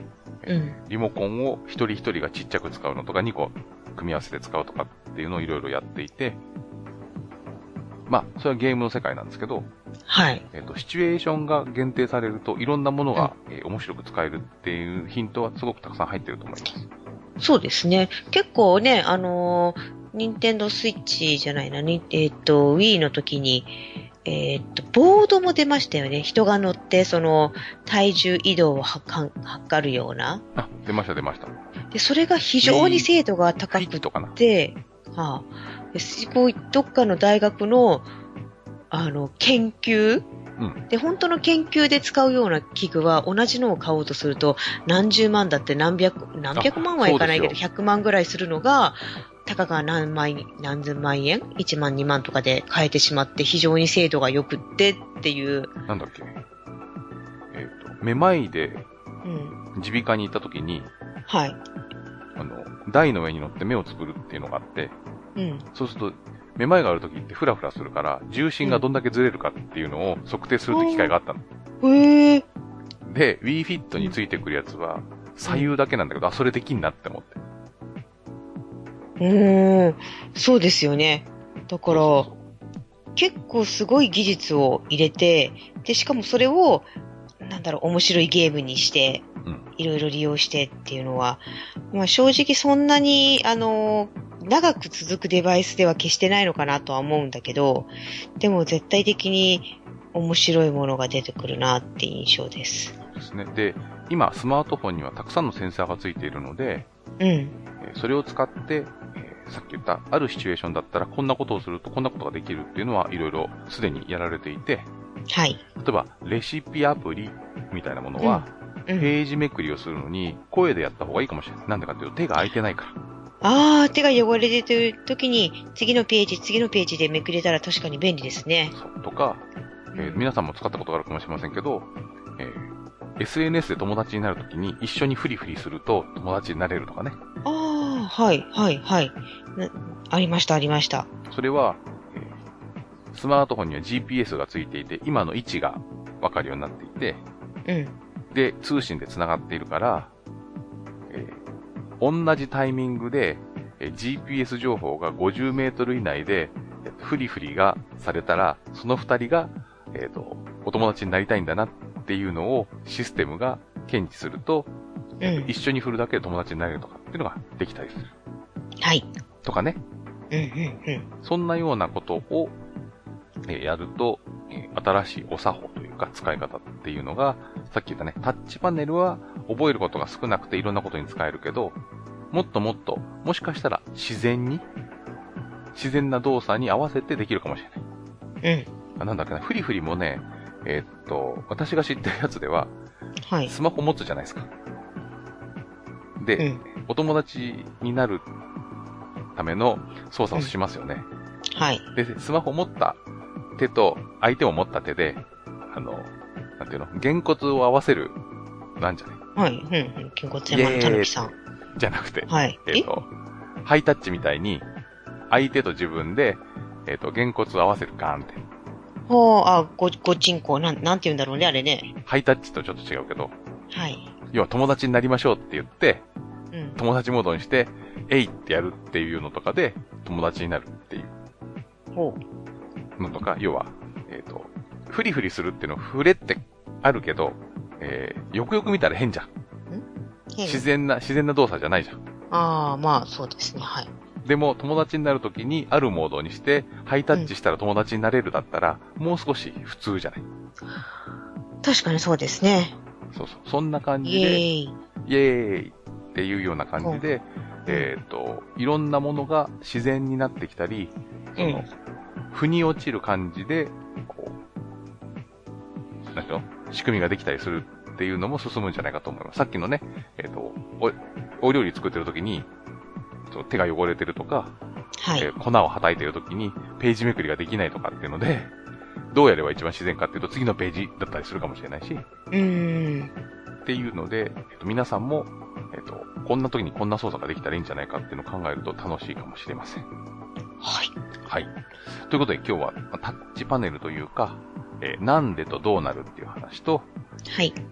リモコンを一人一人がちっちゃく使うのとか2個組み合わせて使うとかっていうのをいろいろやっていて、まあ、それはゲームの世界なんですけど、
はい。
シチュエーションが限定されるといろんなものが、面白く使えるっていうヒントはすごくたくさん入ってると思います。
そうですね。結構ね、任天堂スイッチじゃないな、Wii の時に、ボードも出ましたよね。人が乗って、体重移動を測るような。
あ、出ました。
で、それが非常に精度が高くて、すごい、どっかの大学の、研究、で、本当の研究で使うような器具は、同じのを買おうとすると、何十万だって何百万はいかないけど、100万ぐらいするのが、たかが何千万円 ?1 万2万とかで買えてしまって、非常に精度が良くってっていう。
なんだっけ。めまいで、耳鼻科に行った時に、
はい。
台の上に乗って目をつぶるっていうのがあって、そうすると、めまいがある時ってフラフラするから、重心がどんだけずれるかっていうのを測定するって機械があったの。で、Wii Fit についてくるやつは、左右だけなんだけど、それできんなって思って。
そうですよね。だから、結構すごい技術を入れて、で、しかもそれを、面白いゲームにして、いろいろ利用してっていうのは、まあ正直そんなに、長く続くデバイスでは決してないのかなとは思うんだけど、でも絶対的に面白いものが出てくるなって印象です。
ですね。で、今スマートフォンにはたくさんのセンサーがついているので、それを使って、さっき言ったあるシチュエーションだったらこんなことをするとこんなことができるっていうのはいろいろすでにやられていて、
はい。
例えばレシピアプリみたいなものは、ページめくりをするのに声でやった方がいいかもしれない。なんでかっていうと手が空いてないから。
手が汚れてる時に次のページでめくれたら確かに便利ですね。
そうとか、皆さんも使ったことがあるかもしれませんけど、SNS で友達になるときに一緒にフリフリすると友達になれるとかね。
はい。ありました。
それは、スマートフォンには GPS がついていて、今の位置がわかるようになっていて、で、通信で繋がっているから、同じタイミングで、GPS 情報が50メートル以内で、フリフリがされたら、その二人が、お友達になりたいんだなっていうのをシステムが検知すると、一緒に振るだけで友達になれるとかっていうのができたりする。
はい。
とかね。そんなようなことを、やると、新しいお作法というか使い方っていうのが、さっき言ったね、タッチパネルは覚えることが少なくていろんなことに使えるけど、もっともっと、もしかしたら自然な動作に合わせてできるかもしれない。なんだっけな、フリフリもね、私が知ってるやつでは、スマホ持つじゃないですか。で、お友達になるための操作をしますよね。で、スマホ持った手と相手を持った手で、なんていうの、げんこつを合わせる、なんじゃない。
げんこつ山のたぬきさん。
じゃなくて、ハイタッチみたいに、相手と自分で、げんこつを合わせるガーンって。
ごちんこ、なんて言うんだろうね、あれね。
ハイタッチとちょっと違うけど。要は友達になりましょうって言って、友達モードにして、えいってやるっていうのとかで、友達になるっていう。のとか、要は、フリフリするっていうの、触れってあるけど、よくよく見たら変じゃん。自然な動作じゃないじゃん。
まあ、そうですね、
でも、友達になるときに、あるモードにして、ハイタッチしたら友達になれるだったら、もう少し普通じゃない。
確かにそうですね。
そんな感じで、イエーイっていうような感じで、いろんなものが自然になってきたり、腑に落ちる感じで、こう、なんていうの？仕組みができたりするっていうのも進むんじゃないかと思います。さっきのね、お料理作ってる時に、手が汚れてるとか、粉をはたいてる時にページめくりができないとかっていうので、どうやれば一番自然かっていうと次のページだったりするかもしれないし、っていうので、皆さんも、こんな時にこんな操作ができたらいいんじゃないかっていうのを考えると楽しいかもしれません。はい。ということで今日はタッチパネルというか、なんでとどうなるっていう話と、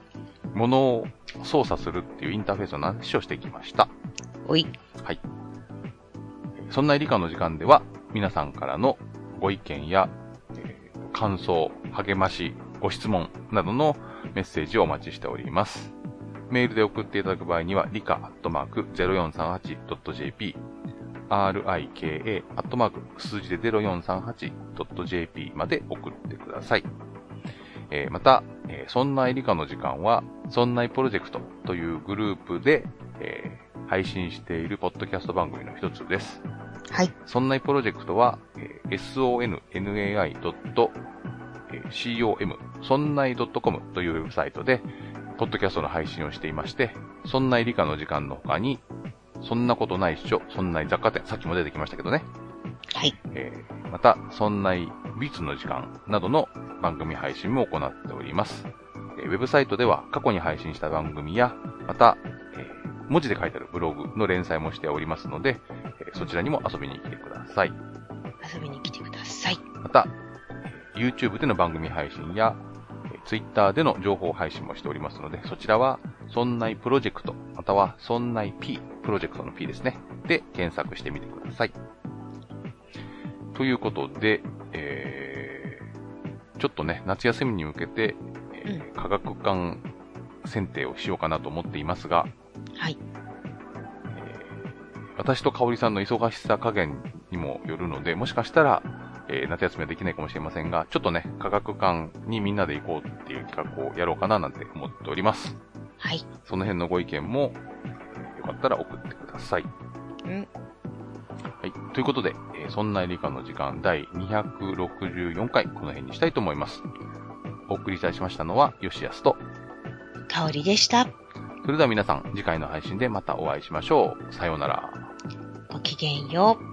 物を操作するっていうインターフェースの話をしてきました。
おい。
はい。そんな理科の時間では、皆さんからのご意見や、感想、励まし、ご質問などのメッセージをお待ちしております。メールで送っていただく場合には、rika@0438.jp、rika@ 数字で 0438.jp まで送ってください。また、そんない理科の時間は、そんないプロジェクトというグループで、配信しているポッドキャスト番組の一つです。
はい。
そんないプロジェクトは、sonnai.com、そんない .com というウェブサイトで、ポッドキャストの配信をしていまして、そんない理科の時間の他に、そんなことないっしょ、そんない雑貨店、さっきも出てきましたけどね。
はい。
また、そんない美術の時間などの番組配信も行っております。ウェブサイトでは過去に配信した番組や、また、文字で書いてあるブログの連載もしておりますので、そちらにも遊びに来てください。
遊びに来てください。
また、YouTube での番組配信や、Twitter での情報配信もしておりますので、そちらは、そんないプロジェクト、または、そんない P、プロジェクトの P ですね。で、検索してみてください。ということで、ちょっとね、夏休みに向けて、科学館選定をしようかなと思っていますが、
はい。
私と香織さんの忙しさ加減にもよるので、もしかしたら、夏休みはできないかもしれませんが、ちょっとね、科学館にみんなで行こうっていう企画をやろうかななんて思っております。
はい。
その辺のご意見も、よかったら送ってください。
うん。
はい。ということで、そんな理科の時間第264回、この辺にしたいと思います。お送りいたしましたのは、よしやすと、
香りでした。
それでは皆さん、次回の配信でまたお会いしましょう。さようなら。
ごきげんよう。